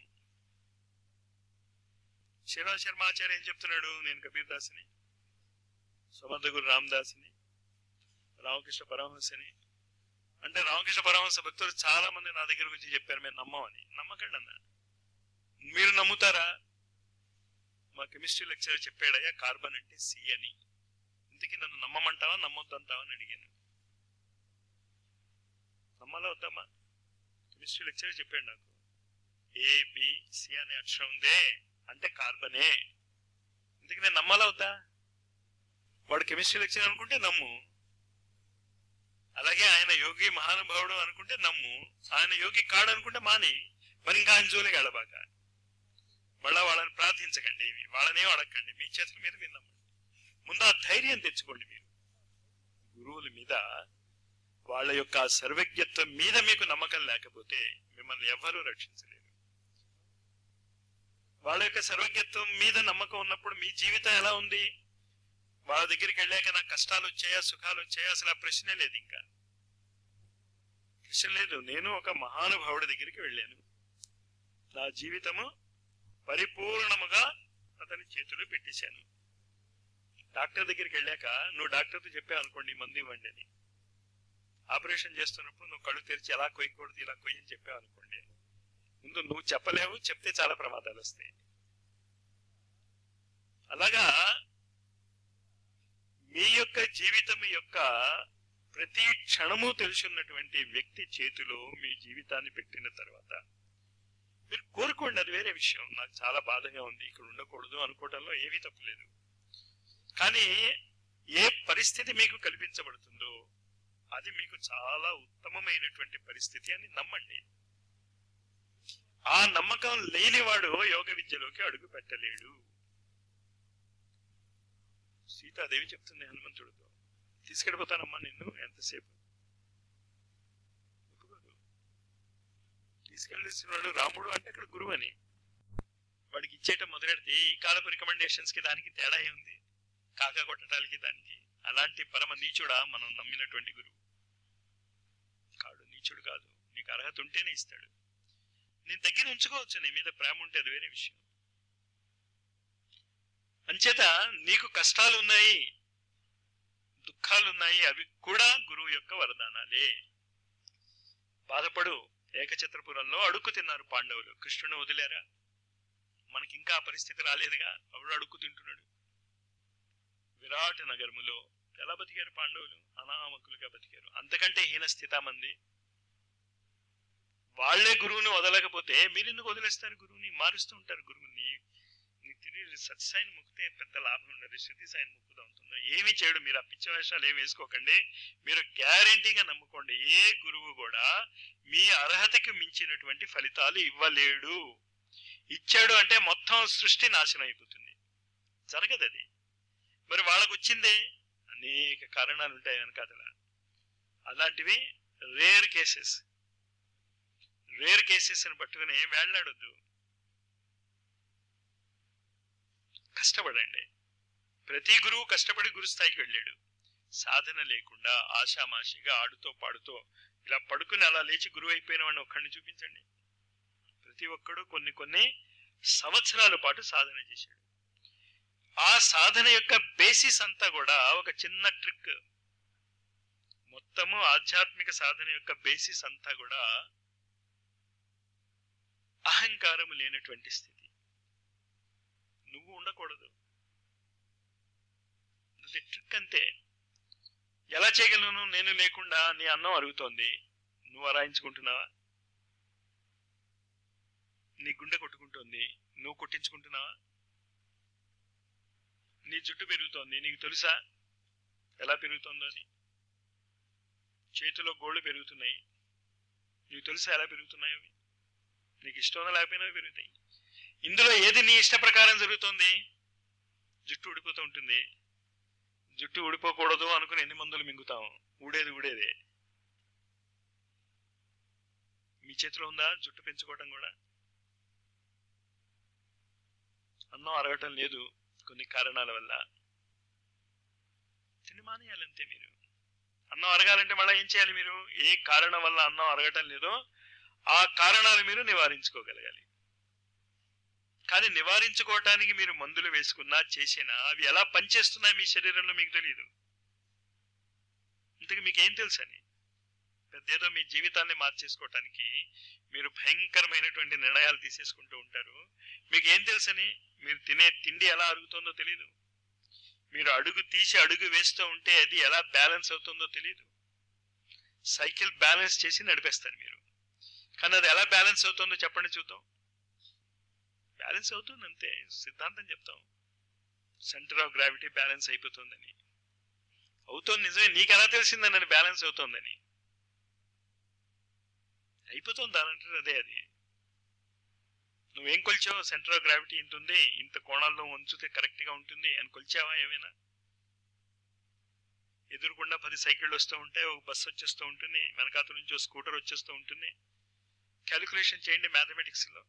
శ్రీరామ్ శర్మాచార్య ఏం చెప్తున్నాడు? నేను కబీర్ దాస్ని, సమర్థ గురు రామదాస్ని, రామకృష్ణ పరమహంసని. అంటే రామకృష్ణ పరమహంస భక్తులు చాలా మంది నా దగ్గర వచ్చి చెప్పారు మేము నమ్మమని. నమ్మకండి అన్న. మీరు నమ్ముతారా? మా కెమిస్ట్రీ లెక్చరర్ చెప్పాడయ్యా కార్బన్ అంటే సి అని. ఇంతకీ నన్ను నమ్మమంటావా నమ్మొద్దంటావా అని అడిగాను. నమ్మాలా వద్దామా? కెమిస్ట్రీ లెక్చరర్ చెప్పాడు నాకు, ఏ బి సి అనే అక్షరం ఉందే అంటే కార్బనే. ఇంతకీ నేను నమ్మాలా వద్దా? వాడు కెమిస్ట్రీ లెక్చరర్ అనుకుంటే నమ్ము, అలాగే ఆయన యోగి మహానుభావుడు అనుకుంటే నమ్ము, ఆయన యోగి కాడు అనుకుంటే మాని. మరి ఇంకా ఆయన జోలికి వెళ్ళబాక. మళ్ళా వాళ్ళని ప్రార్థించకండి, వాళ్ళనే అడగండి, మీ చేతుల మీద మీరు నమ్మండి. ముందు ఆ ధైర్యం తెచ్చుకోండి. మీరు గురువుల మీద, వాళ్ళ యొక్క సర్వజ్ఞత్వం మీద మీకు నమ్మకం లేకపోతే మిమ్మల్ని ఎవరూ రక్షించలేరు. వాళ్ళ యొక్క సర్వజ్ఞత్వం మీద నమ్మకం ఉన్నప్పుడు మీ జీవితం ఎలా ఉంది? వాళ్ళ దగ్గరికి వెళ్ళాక నాకు కష్టాలు వచ్చాయా సుఖాలు వచ్చాయా అసలు ఆ ప్రశ్నే లేదు. ఇంకా ప్రశ్న లేదు. నేను ఒక మహానుభావుడి దగ్గరికి వెళ్ళాను, నా జీవితము పరిపూర్ణముగా అతని చేతిలో పెట్టేశాను. డాక్టర్ దగ్గరికి వెళ్ళాక నువ్వు డాక్టర్తో చెప్పావు అనుకోండి మందు ఇవ్వండి అని, ఆపరేషన్ చేస్తున్నప్పుడు నువ్వు కళ్ళు తెరిచి ఎలా కొయ్యకూడదు ఇలా కొయ్యని చెప్పావు అనుకోండి, ముందు నువ్వు చెప్పలేవు, చెప్తే చాలా ప్రమాదాలు వస్తాయి. అలాగా మీ యొక్క జీవితం యొక్క ప్రతి క్షణము తెలుసున్నటువంటి వ్యక్తి చేతిలో మీ జీవితాన్ని పెట్టిన తర్వాత మీరు కోరుకోండి, అది వేరే విషయం. నాకు చాలా బాధగా ఉంది, ఇక్కడ ఉండకూడదు అనుకోవడంలో ఏమీ తప్పులేదు. కానీ ఏ పరిస్థితి మీకు కల్పించబడుతుందో అది మీకు చాలా ఉత్తమమైనటువంటి పరిస్థితి అని నమ్మండి. ఆ నమ్మకం లేనివాడు యోగ విద్యలోకి అడుగు పెట్టలేడు. సీతాదేవి చెప్తుంది హనుమంతుడితో, తీసుకెళ్ళిపోతానమ్మా నిన్ను ఎంతసేపు. తీసుకెళ్ళాల్సిన వాడు రాముడు అంటే అక్కడ గురువు అని వాడికి ఇచ్చేయటం మొదలెడితే ఈ కాలపు రికమెండేషన్స్ కి దానికి తేడా ఉంది, కాకా కొట్టడానికి దానికి. అలాంటి పరమ నీచుడా మనం నమ్మినటువంటి గురువు కాడు, నీచుడు కాదు. నీకు అర్హత ఉంటేనే ఇస్తాడు. నేను దగ్గర ఉంచుకోవచ్చు, నీ మీద ప్రేమ ఉంటే అది వేరే విషయం. అంచేత నీకు కష్టాలు ఉన్నాయి, దుఃఖాలున్నాయి, అవి కూడా గురువు యొక్క వరదానాలే. బాధపడు. ఏకఛత్రపురంలో అడుక్కు తిన్నారు పాండవులు, కృష్ణుని వదిలేరా? మనకి ఇంకా ఆ పరిస్థితి రాలేదుగా, అప్పుడు అడుక్కు తింటున్నాడు. విరాట్ నగరములో ఎలా బతికారు పాండవులు? అనామకులుగా బతికారు. అంతకంటే హీన స్థితామంది. వాళ్లే గురువుని వదలకపోతే మీరు ఎందుకు వదిలేస్తారు? గురువుని మారుస్తూ ఉంటారు. గురువుని తిరిగి సత్సాయిని ముక్కితే పెద్ద లాభం ఉండదు, శృతి సాయిని ముక్కుదా ఉంటుందో. ఏమి చేయడు. మీరు ఆ పిచ్చి వేషాలు ఏమి వేసుకోకండి. మీరు గ్యారంటీగా నమ్ముకోండి, ఏ గురువు కూడా మీ అర్హతకి మించినటువంటి ఫలితాలు ఇవ్వలేడు. ఇచ్చాడు అంటే మొత్తం సృష్టి నాశనం అయిపోతుంది. జరగదు అది. మరి వాళ్ళకు వచ్చిందే అనేక కారణాలు ఉంటాయి వెనకాతల. అలాంటివి రేర్ కేసెస్. రేర్ కేసెస్ అని పట్టుకుని వేళ్లాడొద్దు. కష్టపడండి. ప్రతి గురువు కష్టపడి గురుస్థాయికి వెళ్ళాడు. సాధన లేకుండా ఆషామాషిగా ఆడుతో పాడుతో ఇలా పడుకుని అలా లేచి గురువు అయిపోయిన వాడిని ఒక్కడిని చూపించండి. ప్రతి ఒక్కడు కొన్ని కొన్ని సంవత్సరాల పాటు సాధన చేశాడు. ఆ సాధన యొక్క బేసిస్ అంతా కూడా ఒక చిన్న ట్రిక్. మొత్తము ఆధ్యాత్మిక సాధన యొక్క బేసిస్ అంతా కూడా అహంకారము లేనటువంటి స్థితి. నువ్వు ఉండకూడదు. అది ట్రిక్ అంతే. ఎలా చేయగలను? నేను లేకుండా నీ అన్నం అరుగుతోంది, నువ్వు అరాయించుకుంటున్నావా? నీ గుండె కొట్టుకుంటోంది, నువ్వు కొట్టించుకుంటున్నావా? నీ జుట్టు పెరుగుతోంది, నీకు తెలుసా ఎలా పెరుగుతోందో అది? చేతిలో గోళ్ళు పెరుగుతున్నాయి, నీకు తెలుసా ఎలా పెరుగుతున్నాయో? నీకు ఇష్టం లేకపోయినా పెరుగుతాయి. ఇందులో ఏది నీ ఇష్ట ప్రకారం జరుగుతుంది? జుట్టు ఊడిపోతూ ఉంటుంది. జుట్టు ఊడిపోకూడదు అనుకుని ఎన్ని మందులు మింగుతాం, ఊడేది ఊడేదే. మీ చేతిలో ఉందా జుట్టు పెంచుకోవటం కూడా? అన్నం అరగటం లేదు కొన్ని కారణాల వల్ల, తిని మానేయాలంతే. మీరు అన్నం అరగాలంటే మళ్ళీ ఏం చేయాలి? మీరు ఏ కారణం వల్ల అన్నం అరగటం లేదో ఆ కారణాలు మీరు నివారించుకోగలగాలి. కానీ నివారించుకోవటానికి మీరు మందులు వేసుకున్నా చేసినా అవి ఎలా పనిచేస్తున్నాయి మీ శరీరంలో మీకు తెలియదు. ఇంతకు మీకేం తెలుసని? పెద్దేదో మీ జీవితాన్ని మార్చేసుకోవటానికి మీరు భయంకరమైనటువంటి నిర్ణయాలు తీసేసుకుంటూ ఉంటారు. మీకు ఏం తెలుసని? మీరు తినే తిండి ఎలా అరుగుతుందో తెలియదు. మీరు అడుగు తీసి అడుగు వేస్తూ ఉంటే అది ఎలా బ్యాలెన్స్ అవుతుందో తెలియదు. సైకిల్ బ్యాలెన్స్ చేసి నడిపేస్తారు మీరు, కానీ అది ఎలా బ్యాలెన్స్ అవుతుందో చెప్పండి చూద్దాం. బ్యాలెన్స్ అవుతుంది అంతే, సిద్ధాంతం చెప్తాం. సెంటర్ ఆఫ్ గ్రావిటీ బ్యాలెన్స్ అయిపోతుందని. అవుతుంది నిజమే, నీకు ఎలా తెలిసిందని అది బ్యాలెన్స్ అవుతుందని? అయిపోతుంది అనంటే అదే. అది నువ్వేం కొలిచావు? సెంటర్ ఆఫ్ గ్రావిటీ ఇంత ఉంది, ఇంత కోణాల్లో ఉంచితే కరెక్ట్ గా ఉంటుంది అని కొలిచావా? ఏమైనా ఎదురుకుండా పది సైకిళ్ళు వస్తూ ఉంటాయి, ఒక బస్సు వచ్చేస్తూ ఉంటుంది, వెనకాత నుంచి ఒక స్కూటర్ వచ్చేస్తూ ఉంటుంది. క్యాలిక్యులేషన్ చేయండి మ్యాథమెటిక్స్ లో.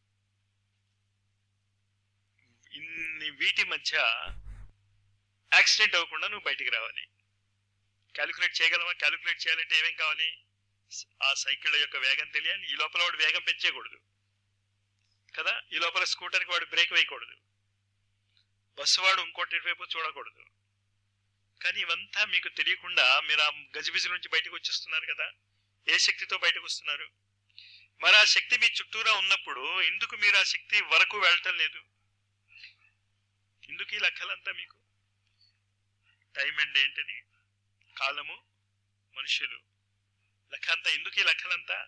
ఇన్ని వీటి మధ్య యాక్సిడెంట్ అవ్వకుండా నువ్వు బయటికి రావాలి. క్యాలిక్యులేట్ చేయగలవా? క్యాలిక్యులేట్ చేయాలంటే ఏమేం కావాలి? ఆ సైకిళ్ళ యొక్క వేగం తెలియాలి. ఈ లోపల వాడు వేగం పెంచేయకూడదు కదా, ఈ లోపల స్కూటర్కి వాడు బ్రేక్ వేయకూడదు, బస్సు వాడు ఇంకోటి వైపు చూడకూడదు. కానీ ఇవంతా మీకు తెలియకుండా మీరు ఆ గజిబిజి నుంచి బయటకు వచ్చేస్తున్నారు కదా. ఏ శక్తితో బయటకు వస్తున్నారు? మరి ఆ శక్తి మీ చుట్టూరా ఉన్నప్పుడు ఎందుకు మీరు ఆ శక్తి వరకు వెళ్ళటం లేదు? ఎందుకు ఈ లెక్కలంతా మీకు? టైం అండ్ ఏంటని, కాలము, మనుషులు, లెక్క అంతా ఎందుకు ఈ లెక్కలంతా?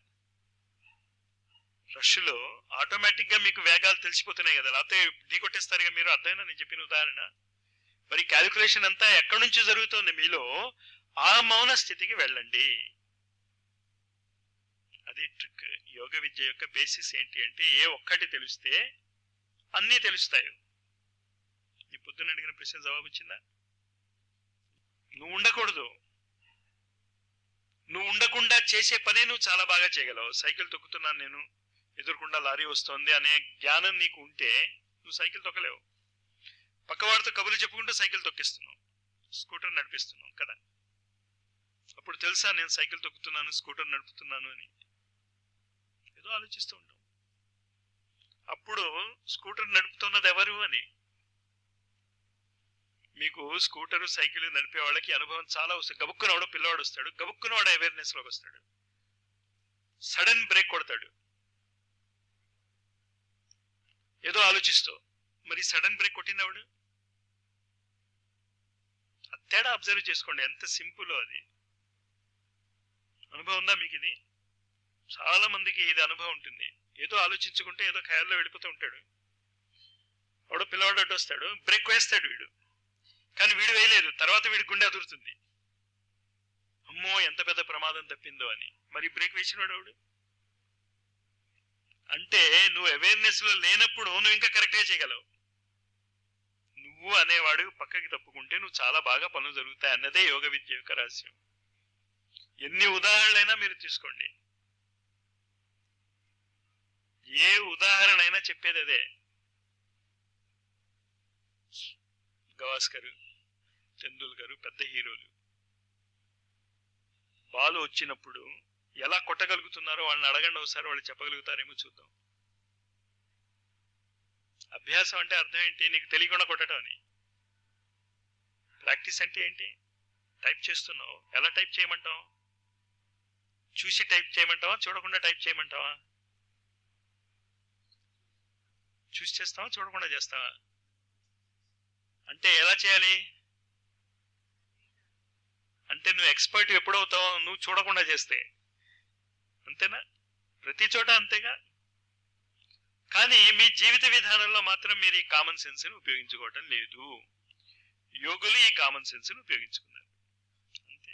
రష్లో ఆటోమేటిక్ గా మీకు వేగాలు తెలిసిపోతున్నాయి కదా, లేకపోతే ఢీ కొట్టేస్తారుగా మీరు. అర్థమైనా నేను చెప్పిన ఉదాహరణ? మరి క్యాలిక్యులేషన్ అంతా ఎక్కడి నుంచి జరుగుతుంది మీలో? ఆ మౌన స్థితికి వెళ్ళండి. అది ట్రిక్. యోగ విద్య యొక్క బేసిస్ ఏంటి అంటే, ఏ ఒక్కటి తెలిస్తే అన్నీ తెలుస్తాయి. ఈ పొద్దున అడిగిన ప్రశ్న జవాబు వచ్చిందా? నువ్వు ఉండకూడదు. నువ్వు ఉండకుండా చేసే పనే నువ్వు చాలా బాగా చేయగలవు. సైకిల్ తొక్కుతున్నాను నేను, ఎదురుకుండా లారీ వస్తోంది అనే జ్ఞానం నీకు ఉంటే నువ్వు సైకిల్ తొక్కలేవు. పక్కవాడితో కబుర్లు చెప్పుకుంటూ సైకిల్ తొక్కిస్తున్నావు, స్కూటర్ నడిపిస్తున్నావు కదా. అప్పుడు తెలుసా నేను సైకిల్ తొక్కుతున్నాను, స్కూటర్ నడుపుతున్నాను అని? ఏదో ఆలోచిస్తూ ఉంటాం. అప్పుడు స్కూటర్ నడుపుతున్నది ఎవరు అని. మీకు స్కూటర్ సైకిల్ నడిపే వాళ్ళకి అనుభవం చాలా వస్తుంది. గబుక్కునవాడు పిల్లవాడు వస్తాడు, గబుక్కునవాడు అవేర్నెస్ లోకి వస్తాడు, సడన్ బ్రేక్ కొడతాడు ఏదో ఆలోచిస్తూ. మరి సడన్ బ్రేక్ కొట్టినవాడు ఆ తేడా అబ్జర్వ్ చేసుకోండి, ఎంత సింపుల్ అది. అనుభవం ఉందా మీకు? ఇది చాలా మందికి ఇది అనుభవం ఉంటుంది. ఏదో ఆలోచించుకుంటే ఏదో ఖయాల్లో వెళ్ళిపోతూ ఉంటాడు, వాడు పిల్లవాడు అడ్డు వస్తాడు, బ్రేక్ వేస్తాడు వీడు, కానీ వీడు వేయలేదు. తర్వాత వీడి గుండె అదురుతుంది, అమ్మో ఎంత పెద్ద ప్రమాదం తప్పిందో అని. మరి బ్రేక్ వేసినవాడు వాడు. అంటే నువ్వు అవేర్నెస్ లో లేనప్పుడు నువ్వు ఇంకా కరెక్ట్ గా చేయగలవు. నువ్వు అనేవాడు పక్కకి తప్పుకుంటే నువ్వు చాలా బాగా పనులు జరుగుతాయి అన్నదే యోగ విద్య యొక్క రహస్యం. ఎన్ని ఉదాహరణలైనా మీరు తీసుకోండి, ఏ ఉదాహరణ అయినా చెప్పేది అదే. గవాస్కర్, తెండూల్కర్ పెద్ద హీరోలు. బాల్ వచ్చినప్పుడు ఎలా కొట్టగలుగుతున్నారో వాళ్ళని అడగండి ఒకసారి, వాళ్ళు చెప్పగలుగుతారేమో చూద్దాం. అభ్యాసం అంటే అర్థం ఏంటి? నీకు తెలియకుండా కొట్టడం అని. ప్రాక్టీస్ అంటే ఏంటి? టైప్ చేస్తున్నావు, ఎలా టైప్ చేయమంటావు? చూసి టైప్ చేయమంటావా, చూడకుండా టైప్ చేయమంటావా? చూసి చేస్తావా, చూడకుండా చేస్తావా? అంటే ఎలా చేయాలి అంటే నువ్వు ఎక్స్పర్ట్ ఎప్పుడవుతావు? నువ్వు చూడకుండా చేస్తే, అంతేనా? ప్రతి చోట అంతేగా. కానీ మీ జీవిత విధానంలో మాత్రం మీరు ఈ కామన్ సెన్స్ ని ఉపయోగించుకోవటం లేదు. యోగులు ఈ కామన్ సెన్స్ ని ఉపయోగించుకున్నారు, అంతే.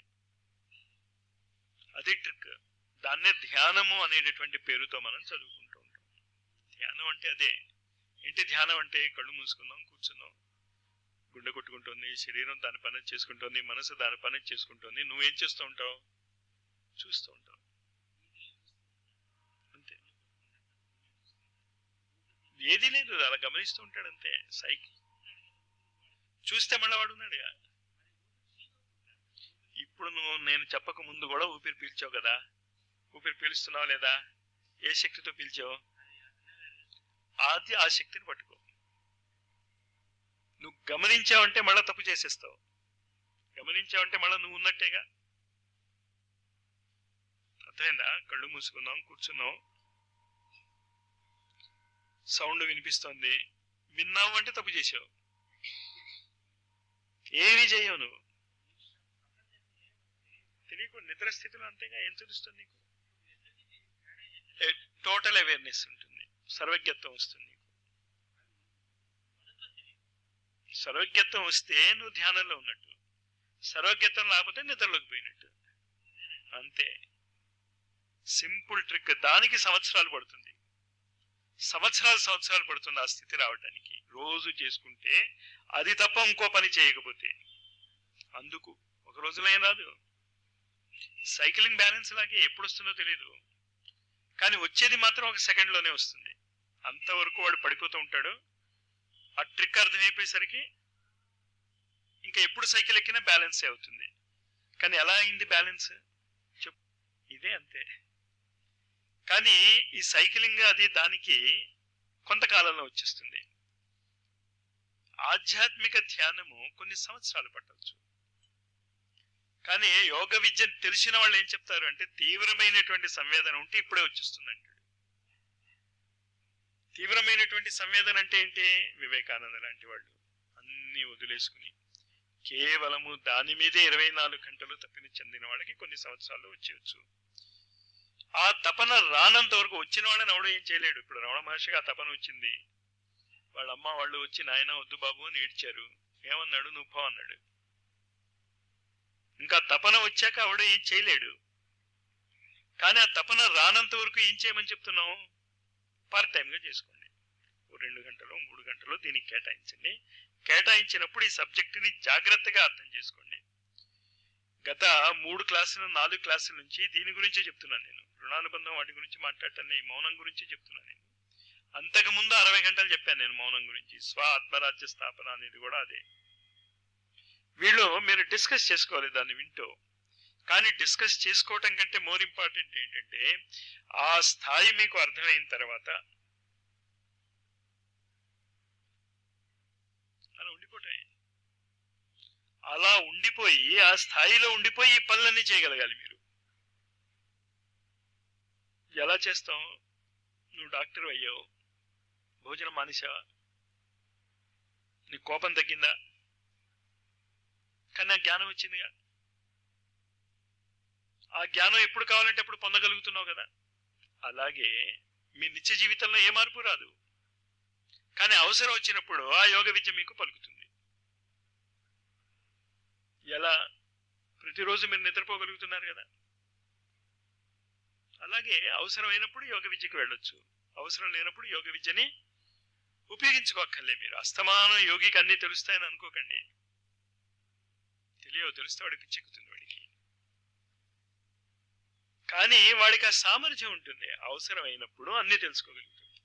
అది ట్రిక్. దాన్నే ధ్యానము అనేటటువంటి పేరుతో మనం చదువుకుంటూ ఉంటాం. ధ్యానం అంటే అదే. ఏంటి ధ్యానం అంటే? కళ్ళు మూసుకుందాం, కూర్చున్నాం, గుండె కొట్టుకుంటుంది, శరీరం దాని పని చేసుకుంటుంది, మనసు దాని పని చేసుకుంటుంది, నువ్వేం చేస్తూ ఉంటావు? చూస్తూ ఉంటావు, అంతే. ఏది లేదు, అలా గమనిస్తూ ఉంటాడు అంతే. సైకిల్ చూస్తే మళ్ళీ వాడు ఉన్నాడుగా. ఇప్పుడు నువ్వు నేను చెప్పక ముందు కూడా ఊపిరి పీల్చావు కదా, ఊపిరి పీలుస్తున్నావు లేదా? ఏ శక్తితో పీల్చావు? ఆది ఆ శక్తిని పట్టుకో. నువ్వు గమనించావంటే మళ్ళా తప్పు చేసేస్తావు. గమనించావంటే మళ్ళా నువ్వు ఉన్నట్టేగా. అర్థమైందా? కళ్ళు మూసుకున్నాం, కూర్చున్నాం, సౌండ్ వినిపిస్తోంది, విన్నావు అంటే తప్పు చేసావు. ఏమీ చేయవు నువ్వు, తెలియకు. నిద్ర స్థితిలో అంతేగా. ఏం తెలుస్తుంది నీకు? టోటల్ అవేర్నెస్ ఉంటుంది, సర్వజ్ఞత్వం వస్తుంది. సర్వజ్ఞత్వం వస్తే నువ్వు ధ్యానంలో ఉన్నట్టు, సర్వజ్ఞత్వం లేకపోతే నిద్రలోకి పోయినట్టు, అంతే. Simple trick. దానికి సంవత్సరాలు పడుతుంది, సంవత్సరాలు సంవత్సరాలు పడుతుంది ఆ స్థితి రావడానికి. రోజు చేసుకుంటే అది తప్ప ఇంకో పని చేయకపోతే. అందుకు ఒక రోజులో ఏం రాదు. సైక్లింగ్ బ్యాలెన్స్ లాగే ఎప్పుడు వస్తుందో తెలియదు, కానీ వచ్చేది మాత్రం ఒక సెకండ్ లోనే వస్తుంది. అంతవరకు వాడు పడిపోతూ ఉంటాడు. ఆ ట్రిక్ అర్థమైపోయేసరికి ఇంకా ఎప్పుడు సైకిల్ ఎక్కినా బ్యాలెన్స్ అవుతుంది. కానీ ఎలా అయింది బ్యాలెన్స్ చెప్పు? ఇదే అంతే. కానీ ఈ సైక్లింగ్ అది దానికి కొంతకాలంలో వచ్చేస్తుంది. ఆధ్యాత్మిక ధ్యానము కొన్ని సంవత్సరాలు పట్టవచ్చు. కానీ యోగ విద్య తెలిసిన వాళ్ళు ఏం చెప్తారు అంటే, తీవ్రమైనటువంటి సంవేదన ఉంటే ఇప్పుడే వచ్చేస్తుంది అంటాడు. తీవ్రమైనటువంటి సంవేదన అంటే ఏంటి? వివేకానంద లాంటి వాళ్ళు అన్ని వదిలేసుకుని కేవలము దాని మీదే ఇరవై నాలుగు గంటలు తప్పిన చెందిన వాళ్ళకి కొన్ని సంవత్సరాలు వచ్చేయచ్చు. ఆ తపన రానంత వరకు వచ్చిన వాళ్ళని ఎవడో ఏం చేయలేడు. ఇప్పుడు రమణ మహర్షికి ఆ తపన వచ్చింది, వాళ్ళ అమ్మ వాళ్ళు వచ్చి నాయన వద్దు బాబు అని ఏడ్చారు. ఏమన్నాడు? నువ్వు పో అన్నాడు. ఇంకా తపన వచ్చాక ఆవిడ ఏం చేయలేడు. కానీ ఆ తపన రానంత వరకు ఏం చేయమని చెప్తున్నావు? పార్ట్ టైం గా చేసుకోండి. ఓ రెండు గంటలు మూడు గంటలు దీనికి కేటాయించండి. కేటాయించినప్పుడు ఈ సబ్జెక్ట్ ని జాగ్రత్తగా అర్థం చేసుకోండి. గత మూడు క్లాసులు నాలుగు క్లాసుల నుంచి దీని గురించే చెప్తున్నాను నేను. రుణానుబంధం వాటి గురించి మాట్లాడటం ఈ మౌనం గురించి చెప్తున్నాను నేను. అంతకుముందు అరవై గంటలు చెప్పాను నేను మౌనం గురించి. స్వ ఆత్మరాజ్య స్థాపన అనేది కూడా అదే. వీళ్ళు మీరు డిస్కస్ చేసుకోవాలి దాన్ని వింటూ. కానీ డిస్కస్ చేసుకోవటం కంటే మోర్ ఇంపార్టెంట్ ఏంటంటే ఆ స్థాయి మీకు అర్థమైన తర్వాత అలా ఉండిపోవటమే. అలా ఉండిపోయి ఆ స్థాయిలో ఉండిపోయి ఈ పనులన్నీ చేయగలగాలి మీరు. ఎలా చేస్తాం? నువ్వు డాక్టర్ అయ్యావు, భోజనం మానేశావా, నీ కోపం తగ్గిందా, కానీ ఆ జ్ఞానం వచ్చిందిగా. ఆ జ్ఞానం ఎప్పుడు కావాలంటే ఎప్పుడు పొందగలుగుతున్నావు కదా. అలాగే మీ నిత్య జీవితంలో ఏ మార్పు రాదు, కానీ అవసరం వచ్చినప్పుడు ఆ యోగ విద్య మీకు పలుకుతుంది. ఎలా? ప్రతిరోజు మీరు నిద్రపోగలుగుతున్నారు కదా, అలాగే అవసరమైనప్పుడు యోగ విద్యకు వెళ్ళొచ్చు, అవసరం లేనప్పుడు యోగ విద్యని ఉపయోగించుకోక్కర్లే. మీరు అస్తమానం యోగికి అన్ని తెలుస్తాయని అనుకోకండి. తెలియవు, తెలిస్తే వాడికి పిచ్చెక్కుతుంది వాడికి. కానీ వాడికి ఆ సామర్థ్యం ఉంటుంది, అవసరమైనప్పుడు అన్ని తెలుసుకోగలుగుతుంది.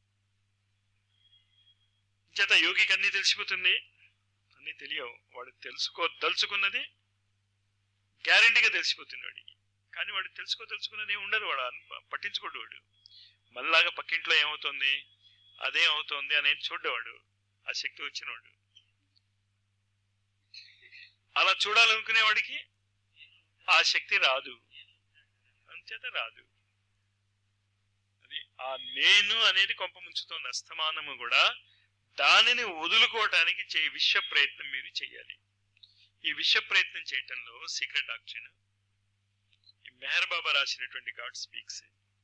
చేత యోగికి అన్ని తెలిసిపోతుంది, అన్ని తెలియవు. వాడు తెలుసుకోదలుచుకున్నది గ్యారంటీగా తెలిసిపోతుంది వాడికి. కానీ వాడు తెలుసుకో తెలుసుకున్నది ఏమి ఉండదు, వాడు పట్టించుకోడు. వాడు మళ్ళాగా పక్కింట్లో ఏమవుతుంది అదే అవుతోంది అనేది చూడేవాడు. ఆ శక్తి వచ్చినవాడు అలా చూడాలనుకునేవాడికి ఆ శక్తి రాదు, అంచేత రాదు. అది ఆ నేను అనేది కొంప ముంచుతోంది అస్తమానము కూడా. దానిని వదులుకోవటానికి చే విశ్వ ప్రయత్నం మీరు చేయాలి. ఈ విశ్వ ప్రయత్నం చేయటంలో సీక్రెట్ డాక్ట్రిన్, మెహర్ బాబా రాసినటువంటి గాడ్ స్పీక్స్,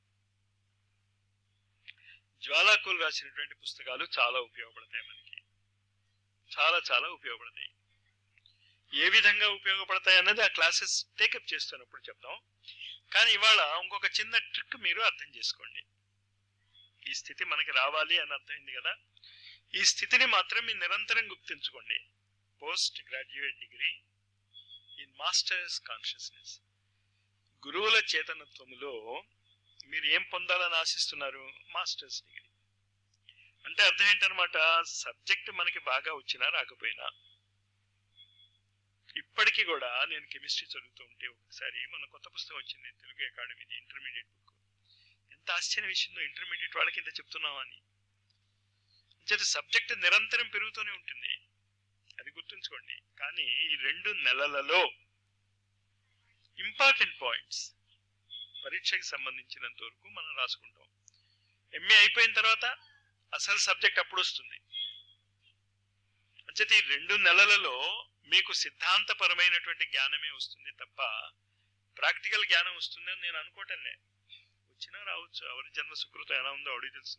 జ్వాలాకులు రాసినటువంటి పుస్తకాలు చాలా ఉపయోగపడతాయి మనకి, చాలా చాలా ఉపయోగపడతాయి. ఏ విధంగా ఉపయోగపడతాయి అన్నది ఆ క్లాసెస్ టేకప్ చేస్తున్నప్పుడు చెప్తాం. కానీ ఇవాళ ఇంకొక చిన్న ట్రిక్ మీరు అర్థం చేసుకోండి. ఈ స్థితి మనకి రావాలి అని అర్థమైంది కదా. ఈ స్థితిని మాత్రం మీరు నిరంతరం గుర్తించుకోండి. Post graduate degree in masters consciousness. గురువుల చేతనత్వములో మీరు ఏం పొందాలని ఆశిస్తున్నారు? Masters degree. అంటే అర్థం ఏంటనమాట, సబ్జెక్ట్ మనకి బాగా వచ్చినా రాకపోయినా. ఇప్పటికీ కూడా నేను కెమిస్ట్రీ చదువుతూ ఉంటే ఒకసారి మన కొత్త పుస్తకం వచ్చింది తెలుగు అకాడమీది, ఇంటర్మీడియట్ బుక్. ఎంత ఆశ్చర్య విషయంలో ఇంటర్మీడియట్ వాళ్ళకి ఇంత చెప్తున్నాం అని. అంటే సబ్జెక్ట్ నిరంతరం పెరుగుతూనే ఉంటుంది, అది గుర్తుంచుకోండి. కానీ ఈ రెండు నెలలలో ఇంపార్టెంట్ పాయింట్స్ పరీక్షకి సంబంధించినంత వరకు మనం రాసుకుంటాం. ఎంఏ అయిపోయిన తర్వాత అసలు సబ్జెక్ట్ అప్పుడు వస్తుంది. అంటే ఈ రెండు నెలలలో మీకు సిద్ధాంతపరమైనటువంటి జ్ఞానమే వస్తుంది తప్ప ప్రాక్టికల్ జ్ఞానం వస్తుందని నేను అనుకోవటంలే. వచ్చినా రావచ్చు, ఎవరి జన్మ సుకృతం ఎలా ఉందో అడిగి తెలుసు,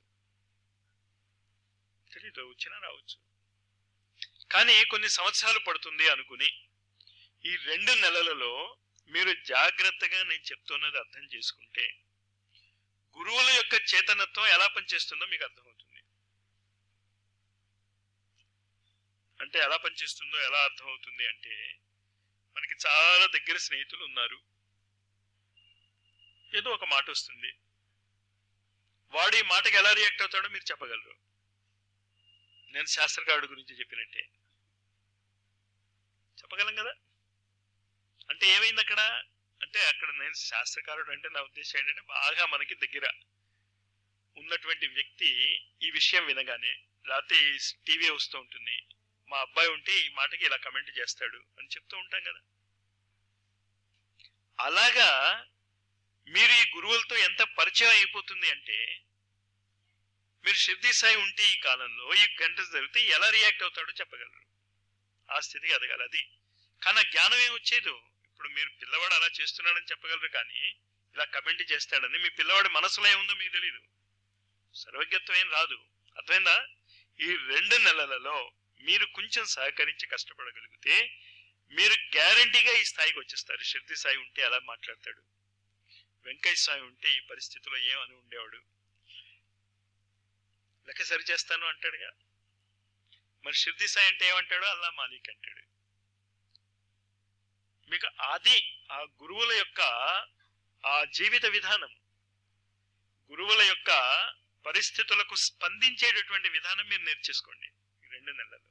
తెలీదు, వచ్చినా రావచ్చు. కానీ కొన్ని సంవత్సరాలు పడుతుంది అనుకుని ఈ రెండు నెలలలో మీరు జాగ్రత్తగా నేను చెప్తున్నది అర్థం చేసుకుంటే గురువుల యొక్క చేతనత్వం ఎలా పనిచేస్తుందో మీకు అర్థమవుతుంది. అంటే ఎలా పనిచేస్తుందో ఎలా అర్థమవుతుంది అంటే, మనకి చాలా దగ్గర స్నేహితులు ఉన్నారు, ఏదో ఒక మాట వస్తుంది, వాడు ఈ మాటకి ఎలా రియాక్ట్ అవుతాడో మీరు చెప్పగలరు. నేను శాస్త్రకారుడు గురించి చెప్పినట్టే చెప్పగలం కదా. అంటే ఏమైంది అక్కడ అంటే, అక్కడ నేను శాస్త్రకారుడు అంటే నా ఉద్దేశం ఏంటంటే, బాగా మనకి దగ్గర ఉన్నటువంటి వ్యక్తి ఈ విషయం వినగానే, లేకపోతే టీవీ వస్తూ ఉంటుంది, మా అబ్బాయి ఉంటే ఈ మాటకి ఇలా కమెంట్ చేస్తాడు అని చెప్తూ ఉంటాం కదా. అలాగా మీరు ఈ గురువులతో ఎంత పరిచయం అయిపోతుంది అంటే, మీరు షిర్డీ సాయి ఉంటే ఈ కాలంలో ఈ గంట జరిగితే ఎలా రియాక్ట్ అవుతాడో చెప్పగలరు. ఆ స్థితికి ఎదగాలి. అది కానీ జ్ఞానం ఏం వచ్చేది. ఇప్పుడు మీరు పిల్లవాడు అలా చేస్తున్నాడని చెప్పగలరు, కానీ ఇలా కమెంట్ చేస్తాడని మీ పిల్లవాడి మనసులో ఏముందో మీకు తెలీదు. సర్వజ్ఞత్వం ఏం రాదు. అర్థమైందా? ఈ రెండు నెలలలో మీరు కొంచెం సహకరించి కష్టపడగలిగితే మీరు గ్యారంటీగా ఈ స్థాయికి వచ్చేస్తారు. షిర్డీ సాయి ఉంటే ఎలా మాట్లాడతాడు, వెంకయ్య సాయి ఉంటే ఈ పరిస్థితిలో ఏమని ఉండేవాడు, లెక్క సరి చేస్తాను అంటాడుగా. మరి షిర్డీ సాయి అంటే ఏమంటాడు? అల్లా మాలిక్ అంటాడు. మీకు అది ఆ గురువుల యొక్క ఆ జీవిత విధానం గురువుల యొక్క పరిస్థితులకు స్పందించేటటువంటి విధానం మీరు నేర్చేసుకోండి ఈ రెండు నెలల్లో.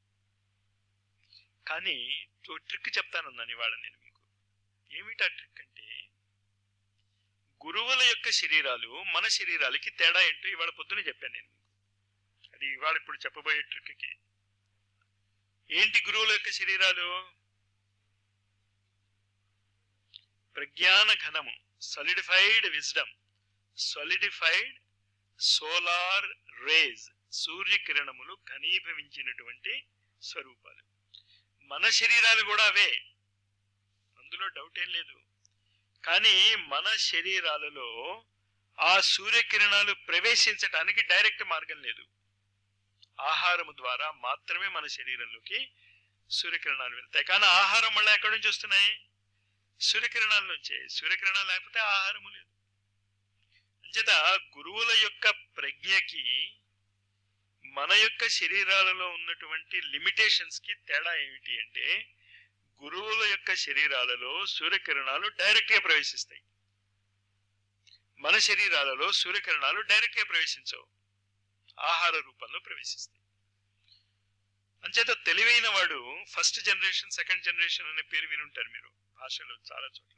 కానీ ఓ ట్రిక్ చెప్తానన్నాను ఇవాళ నేను మీకు. ఏమిటా ట్రిక్ అంటే, గురువుల యొక్క శరీరాలు మన శరీరాలకి తేడా ఏంటో ఇవాళ పొద్దున చెప్పాను నేను మీకు. అది ఇవాళ ఇప్పుడు చెప్పబోయే ట్రిక్కి. ఏంటి గురువుల యొక్క శరీరాలు? ప్రజ్ఞాన ఘనము, solidified wisdom, solidified solar rays, సూర్యకిరణములు ఘనీభవించినటువంటి స్వరూపాలు. మన శరీరాలు కూడా అవే, అందులో డౌట్ ఏం లేదు. కానీ మన శరీరాలలో ఆ సూర్యకిరణాలు ప్రవేశించటానికి డైరెక్ట్ మార్గం లేదు. ఆహారము ద్వారా మాత్రమే మన శరీరంలోకి సూర్యకిరణాలు వెళ్తాయి. కానీ ఆహారం మళ్ళీ ఎక్కడి నుంచి వస్తున్నాయి? సూర్యకిరణాల నుంచే. సూర్యకిరణాలు లేకపోతే ఆహారము లేదు. అంచేత గురువుల యొక్క ప్రజ్ఞకి మన యొక్క శరీరాలలో ఉన్నటువంటి లిమిటేషన్స్ కి తేడా ఏమిటి అంటే, గురువుల యొక్క శరీరాలలో సూర్యకిరణాలు డైరెక్ట్ గా ప్రవేశిస్తాయి. మన శరీరాలలో సూర్యకిరణాలు డైరెక్ట్ గా ప్రవేశించవు, ఆహార రూపంలో ప్రవేశిస్తాయి. అంచేత తెలివైన వాడు ఫస్ట్ జనరేషన్, సెకండ్ జనరేషన్ అనే పేరు వినుంటారు మీరు భాషలో చాలా చోట్ల.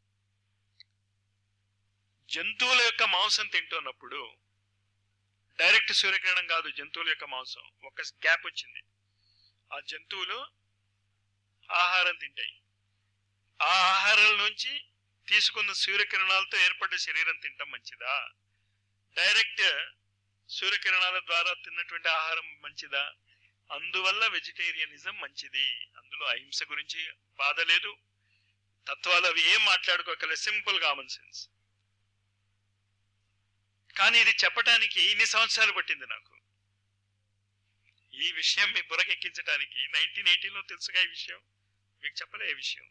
జంతువుల యొక్క మాంసం తింటున్నప్పుడు డైరెక్ట్ సూర్యకిరణం కాదు జంతువుల యొక్క మాంసం, ఒక గ్యాప్ వచ్చింది. ఆ జంతువులు ఆహారం తింటాయి. ఆ ఆహారాల నుంచి తీసుకున్న సూర్యకిరణాలతో ఏర్పడ్డ శరీరం తింటాం మంచిదా? డైరెక్ట్ సూర్యకిరణాల ద్వారా తిన్నటువంటి ఆహారం మంచిదా? అందువల్ల వెజిటేరియనిజం మంచిది. అందులో అహింస గురించి బాధ లేదు, తత్వాలు అవి ఏం మాట్లాడుకోగల, సింపుల్ కామన్ సెన్స్. కానీ ఇది చెప్పటానికి ఇన్ని సంవత్సరాలు పట్టింది నాకు. ఈ విషయం మీ బుర్రకెక్కించడానికి నైన్టీన్ ఎయిటీలో తెలుసుగా ఈ విషయం, మీకు చెప్పలే ఈ విషయం.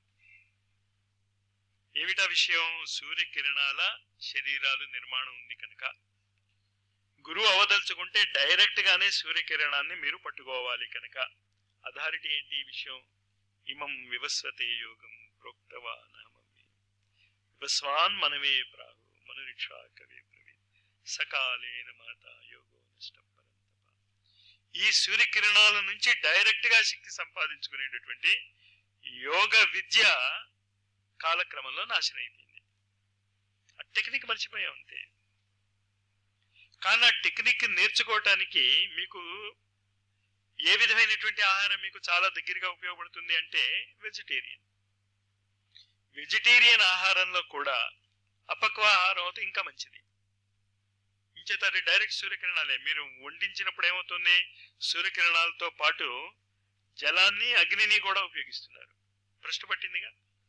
ఏమిటా విషయం? సూర్యకిరణాల శరీరాలు నిర్మాణం ఉంది కనుక గురువు అవదలుచుకుంటే డైరెక్ట్ గానే సూర్యకిరణాన్ని మీరు పట్టుకోవాలి కనుక. అథారిటీ ఏంటి ఈ విషయం? ఇమం వివస్వతే యోగం ప్రోక్తవానహమమి వివస్వాన్ మనవే ప్రాహు మనురిక్షా కవే బ్రవీత్ సకాలేన మాత యోగో నష్టం పరంతప. ఈ సూర్యకిరణాల నుంచి డైరెక్ట్ గా శక్తి సంపాదించుకునేటటువంటి యోగ విద్య కాలక్రమంలో నాశనం అయిపోయింది. ఆ టెక్నిక్ మర్చిపోయాం అంతే. కానీ ఆ టెక్నిక్ నేర్చుకోవటానికి మీకు ఏ విధమైనటువంటి ఆహారం మీకు చాలా దగ్గరగా ఉపయోగపడుతుంది అంటే వెజిటేరియన్. వెజిటేరియన్ ఆహారంలో కూడా అపక్వ ఆహారం అయితే ఇంకా మంచిది. ఇంచేత అది డైరెక్ట్ సూర్యకిరణాలే. మీరు వండించినప్పుడు ఏమవుతుంది? సూర్యకిరణాలతో పాటు జలాన్ని, అగ్నిని కూడా ఉపయోగిస్తున్నారు. ప్రశ్న పట్టిందిగా.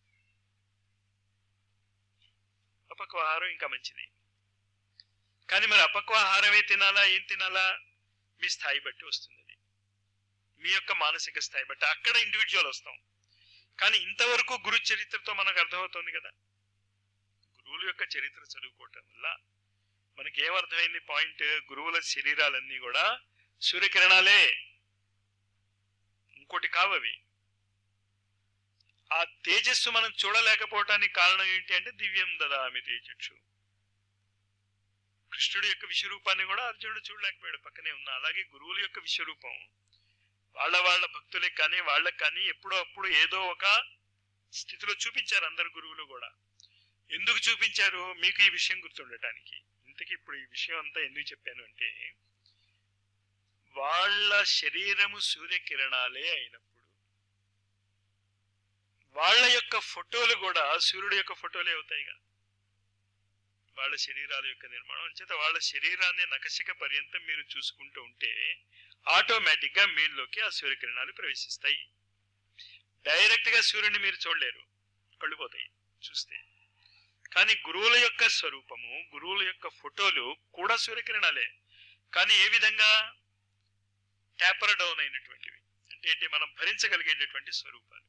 అపక్వ ఆహారం ఇంకా మంచిది. కానీ మరి అపక్వ ఆహారమే తినాలా, ఏం తినాలా? మీ స్థాయి బట్టి వస్తుంది. అది మీ యొక్క మానసిక స్థాయి బట్టి. అక్కడ ఇండివిజువల్ వస్తాం. కానీ ఇంతవరకు గురు చరిత్రతో మనకు అర్థమవుతుంది కదా. గురువుల యొక్క చరిత్ర చదువుకోవటం వల్ల మనకి ఏమర్థమైంది పాయింట్? గురువుల శరీరాలన్నీ కూడా సూర్యకిరణాలే, ఇంకోటి కావవి. ఆ తేజస్సు మనం చూడలేకపోవటానికి కారణం ఏంటి అంటే దివ్యం దదామి తేజస్సు. కృష్ణుడి యొక్క విశ్వరూపాన్ని కూడా అర్జునుడు చూడలేకపోయాడు, పక్కనే ఉన్న. అలాగే గురువుల యొక్క విశ్వరూపం వాళ్ళ వాళ్ళ భక్తులకి కానీ వాళ్ళకి కానీ ఎప్పుడో అప్పుడు ఏదో ఒక స్థితిలో చూపించారు అందరు గురువులు కూడా. ఎందుకు చూపించారు? మీకు ఈ విషయం గుర్తుండటానికి. ఇంతకీ ఇప్పుడు ఈ విషయం అంతా ఎందుకు చెప్పాను అంటే, వాళ్ళ శరీరము సూర్యకిరణాలే అయినప్పుడు వాళ్ళ యొక్క ఫోటోలు కూడా సూర్యుడి యొక్క ఫోటోలే అవుతాయిగా. వాళ్ళ శరీరాల యొక్క నిర్మాణం అంచేత వాళ్ళ శరీరాన్ని నకశిక పర్యంతం మీరు చూసుకుంటూ ఉంటే ఆటోమేటిక్ గా మీలోకి ఆ సూర్యకిరణాలు ప్రవేశిస్తాయి. డైరెక్ట్ గా సూర్యుని మీరు చూడలేరు, కళ్ళు పోతాయి చూస్తే. కానీ గురువుల యొక్క స్వరూపము, గురువుల యొక్క ఫోటోలు కూడా సూర్యకిరణాలే. కానీ ఏ విధంగా? ట్యాపర్ డౌన్ అయినటువంటివి. అంటే ఏంటి? మనం భరించగలిగేటటువంటి స్వరూపాలు.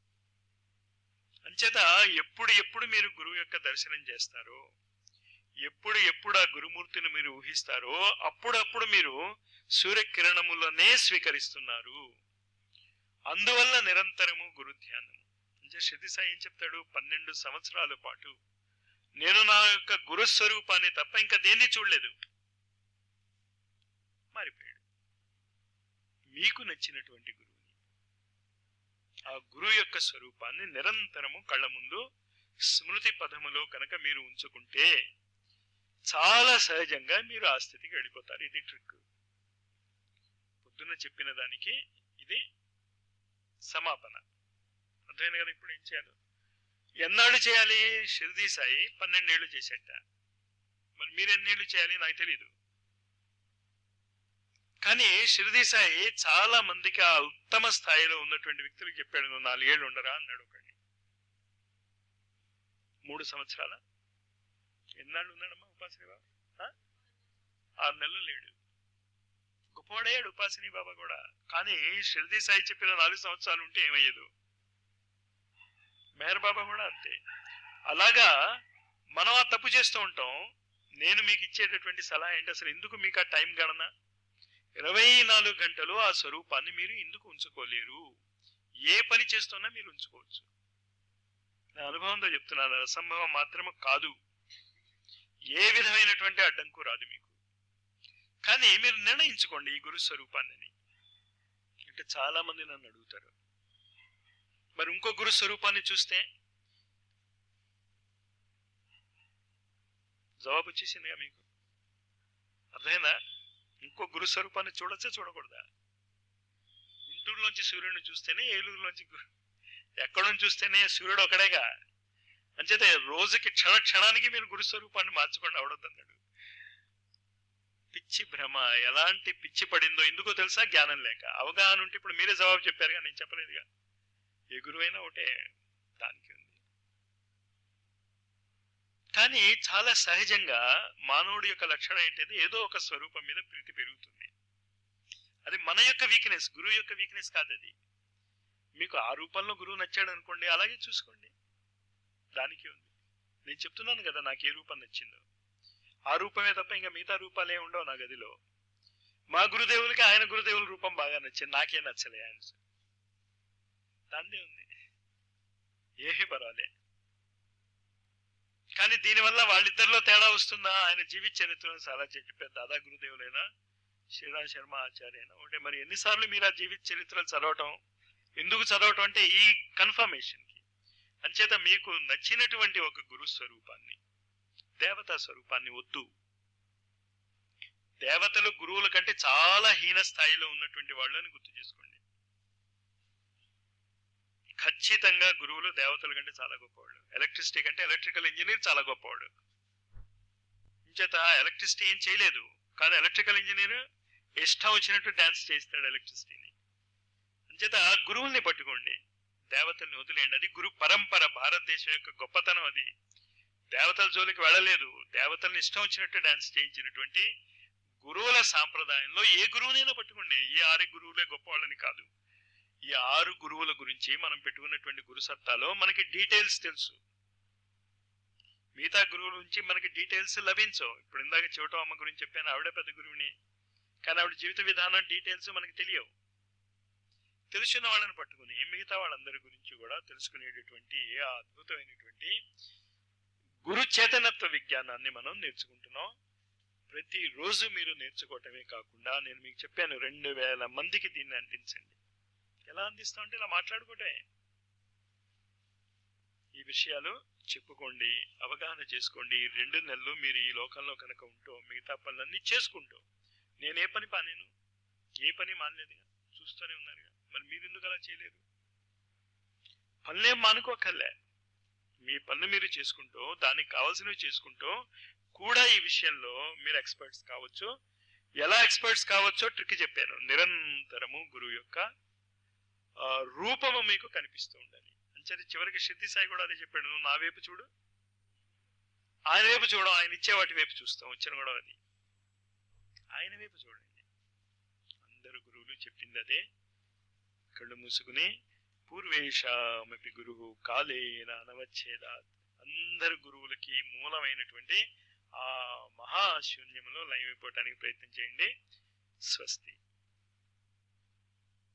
అంచేత ఎప్పుడు ఎప్పుడు మీరు గురువు యొక్క దర్శనం చేస్తారో, ఎప్పుడు ఎప్పుడు ఆ గురుమూర్తిని మీరు ఊహిస్తారో అప్పుడప్పుడు మీరు సూర్యకిరణములనే స్వీకరిస్తున్నారు. అందువల్ల నిరంతరము గురు ధ్యానము. అంటే శృతి సాయి ఏం చెప్తాడు? పన్నెండు సంవత్సరాల పాటు నేను నా యొక్క గురుస్వరూపాన్ని తప్ప ఇంకా దేన్ని చూడలేదు. మారిపోయాడు. మీకు నచ్చినటువంటి గురువుని, ఆ గురువు యొక్క స్వరూపాన్ని నిరంతరము కళ్ళ ముందు స్మృతి పదములో కనుక మీరు ఉంచుకుంటే చాలా సహజంగా మీరు ఆ స్థితికి వెళ్ళిపోతారు. ఇది ట్రిక్. పొద్దున్న చెప్పిన దానికి ఇది సమాపన. అర్థమైంది కదా? ఇప్పుడు ఏం చేయాలి? ఎన్నాళ్ళు చేయాలి? షిరిడి సాయి పన్నెండేళ్లు చేసేట. మరి మీరు ఎన్నేళ్లు చేయాలి నాకు తెలీదు. కానీ షిరిడి సాయి చాలా మందికి ఆ ఉత్తమ స్థాయిలో ఉన్నటువంటి వ్యక్తులకు చెప్పాడు, నువ్వు నాలుగేళ్లు ఉండరా అన్నాడు ఒకడిని. మూడు సంవత్సరాల ఎన్నాళ్ళు ఉన్నాడమ్మా ఉపాసిని బాబా? ఆరు నెలలు లేడు. గొప్పవాడయ్యాడు ఉపాసిని బాబా కూడా. కానీ షిరిడి సాయి చెప్పిన నాలుగు సంవత్సరాలు ఉంటే ఏమయ్యేదు? మెహర్ బాబా కూడా అంతే. అలాగా మనం ఆ తప్పు చేస్తూ ఉంటాం. నేను మీకు ఇచ్చేటటువంటి సలహా ఏంటి, అసలు ఎందుకు మీకు ఆ టైం గణన? ఇరవై నాలుగు గంటలు ఆ స్వరూపాన్ని మీరు ఎందుకు ఉంచుకోలేరు? ఏ పని చేస్తున్నా మీరు ఉంచుకోవచ్చు. నా అనుభవంతో చెప్తున్నాను, అసంభవం మాత్రమే కాదు. ఏ విధమైనటువంటి అడ్డంకు రాదు మీకు. కానీ మీరు నిర్ణయించుకోండి ఈ గురు స్వరూపాన్ని. అంటే చాలా మంది నన్ను అడుగుతారు, మరి ఇంకో గురు స్వరూపాన్ని చూస్తే? జవాబు వచ్చేసిందిగా మీకు. అర్థమైందా? ఇంకో గురు స్వరూపాన్ని చూడొచ్చా చూడకూడదా? గుంటూరులోంచి సూర్యుడిని చూస్తేనే, ఏలూరులోంచి ఎక్కడ నుంచి చూస్తేనే సూర్యుడు ఒకడేగా. అంచేతే రోజుకి క్షణ క్షణానికి మీరు గురుస్వరూపాన్ని మార్చుకోండి, అవడొద్దన్నాడు. పిచ్చి భ్రమ. ఎలాంటి పిచ్చి పడిందో ఎందుకో తెలుసా? జ్ఞానం లేక. అవగాహన ఉంటే ఇప్పుడు మీరే జవాబు చెప్పారుగా, నేను చెప్పలేదుగా. ఏ గురువైనా ఒకటే, దానికి ఉంది. కానీ చాలా సహజంగా మానవుడి యొక్క లక్షణం ఏంటిది? ఏదో ఒక స్వరూపం మీద ప్రీతి పెరుగుతుంది. అది మన యొక్క వీక్నెస్, గురువు యొక్క వీక్నెస్ కాదు అది. మీకు ఆ రూపంలో గురువు నచ్చాడు అనుకోండి, అలాగే చూసుకోండి, దానికి ఉంది. నేను చెప్తున్నాను కదా నాకు ఏ రూపం నచ్చిందో. ఆ రూపమే తప్ప ఇంకా మిగతా రూపాలే ఉండవు నా గదిలో. మా గురుదేవులకి ఆయన గురుదేవుల రూపం బాగా నచ్చింది, నాకేం నచ్చలే ఆయన. దాందే ఉంది, ఏమీ పర్వాలే. కానీ దీనివల్ల వాళ్ళిద్దరిలో తేడా వస్తుందా? ఆయన జీవిత చరిత్రను చాలా చెప్పారు. దాదా గురుదేవులైనా శ్రీరామ్ శర్మ ఆచార్యైనా ఒకటే. మరి ఎన్నిసార్లు మీరు ఆ జీవిత చరిత్రలు చదవటం? ఎందుకు చదవటం అంటే ఈ కన్ఫర్మేషన్ కి. అంచేత మీకు నచ్చినటువంటి ఒక గురు స్వరూపాన్ని, దేవతా స్వరూపాన్ని వద్దు. దేవతలు గురువుల కంటే చాలా హీన స్థాయిలో ఉన్నటువంటి వాళ్ళని గుర్తు చేసుకోండి. ఖచ్చితంగా గురువులు దేవతల కంటే చాలా గొప్పవాళ్ళు. ఎలక్ట్రిసిటీ కంటే ఎలక్ట్రికల్ ఇంజనీర్ చాలా గొప్పవాడు. అంచేత ఎలక్ట్రిసిటీ ఏం చేయలేదు, కానీ ఎలక్ట్రికల్ ఇంజనీర్ ఇష్టం వచ్చినట్టు డాన్స్ చేస్తాడు ఎలక్ట్రిసిటీని. అంచేత గురువుల్ని పట్టుకోండి, దేవతల్ని వదిలేయండి. అది గురు పరంపర, భారతదేశం యొక్క గొప్పతనం అది. దేవతల జోలికి వెళ్ళలేదు, దేవతల్ని ఇష్టం వచ్చినట్టు డాన్స్ చేయించినటువంటి గురువుల సాంప్రదాయంలో ఏ గురువునైనా పట్టుకోండి. ఈ ఆరు గురువులే గొప్పవాళ్ళని కాదు. ఈ ఆరు గురువుల గురించి మనం పెట్టుకున్నటువంటి గురు సత్తాలో మనకి డీటెయిల్స్ తెలుసు. మిగతా గురువుల నుంచి మనకి డీటెయిల్స్ లభించవు. ఇప్పుడు ఇందాక చివటమ్మ గురించి చెప్పాను, ఆవిడే పెద్ద గురువుని, కానీ ఆవిడ జీవిత విధానం డీటెయిల్స్ మనకి తెలియవు. తెలిసిన వాళ్ళని పట్టుకుని మిగతా వాళ్ళందరి గురించి కూడా తెలుసుకునేటటువంటి ఆ అద్భుతమైనటువంటి గురు చేతనత్వ విజ్ఞానాన్ని మనం నేర్చుకుంటున్నాం. ప్రతిరోజు మీరు నేర్చుకోవటమే కాకుండా నేను మీకు చెప్పాను, రెండు వేల మందికి దీన్ని అందించండి. ఎలా అందిస్తాం అంటే ఇలా మాట్లాడుకోవటమే. ఈ విషయాలు చెప్పుకోండి, అవగాహన చేసుకోండి. రెండు నెలలు మీరు ఈ లోకంలో కనుక ఉంటూ మిగతా పనులన్నీ చేసుకుంటూ, నేనే పని పానేను, ఏ పని మానలేదుగా, చూస్తూనే ఉన్నారుగా. మరి మీరు ఎందుకు అలా చేయలేరు? పనులేం మానుకోకర్లే, మీ పనులు మీరు చేసుకుంటూ దానికి కావాల్సినవి చేసుకుంటూ కూడా ఈ విషయంలో మీరు ఎక్స్పర్ట్స్ కావచ్చు. ఎలా ఎక్స్పర్ట్స్ కావచ్చో ట్రిక్ చెప్పాను. నిరంతరము గురువు యొక్క రూపము మీకు కనిపిస్తూ ఉండాలి. అంచేది చివరికి సిద్ధి సాయి కూడా అదే చెప్పాడు, నువ్వు నా వైపు చూడు, ఆయన వైపు చూడడం, ఆయన ఇచ్చే వాటి వైపు చూస్తాం. వచ్చిన కూడా అది ఆయన వైపు చూడండి. అందరు గురువులు చెప్పింది అదే. కళ్ళు మూసుకుని పూర్వేషామపి గురువు కాలేన అనవచ్చేదాత్. అందరు గురువులకి మూలమైనటువంటి ఆ మహాశూన్యములో లయమైపోవటానికి ప్రయత్నం చేయండి. స్వస్తి.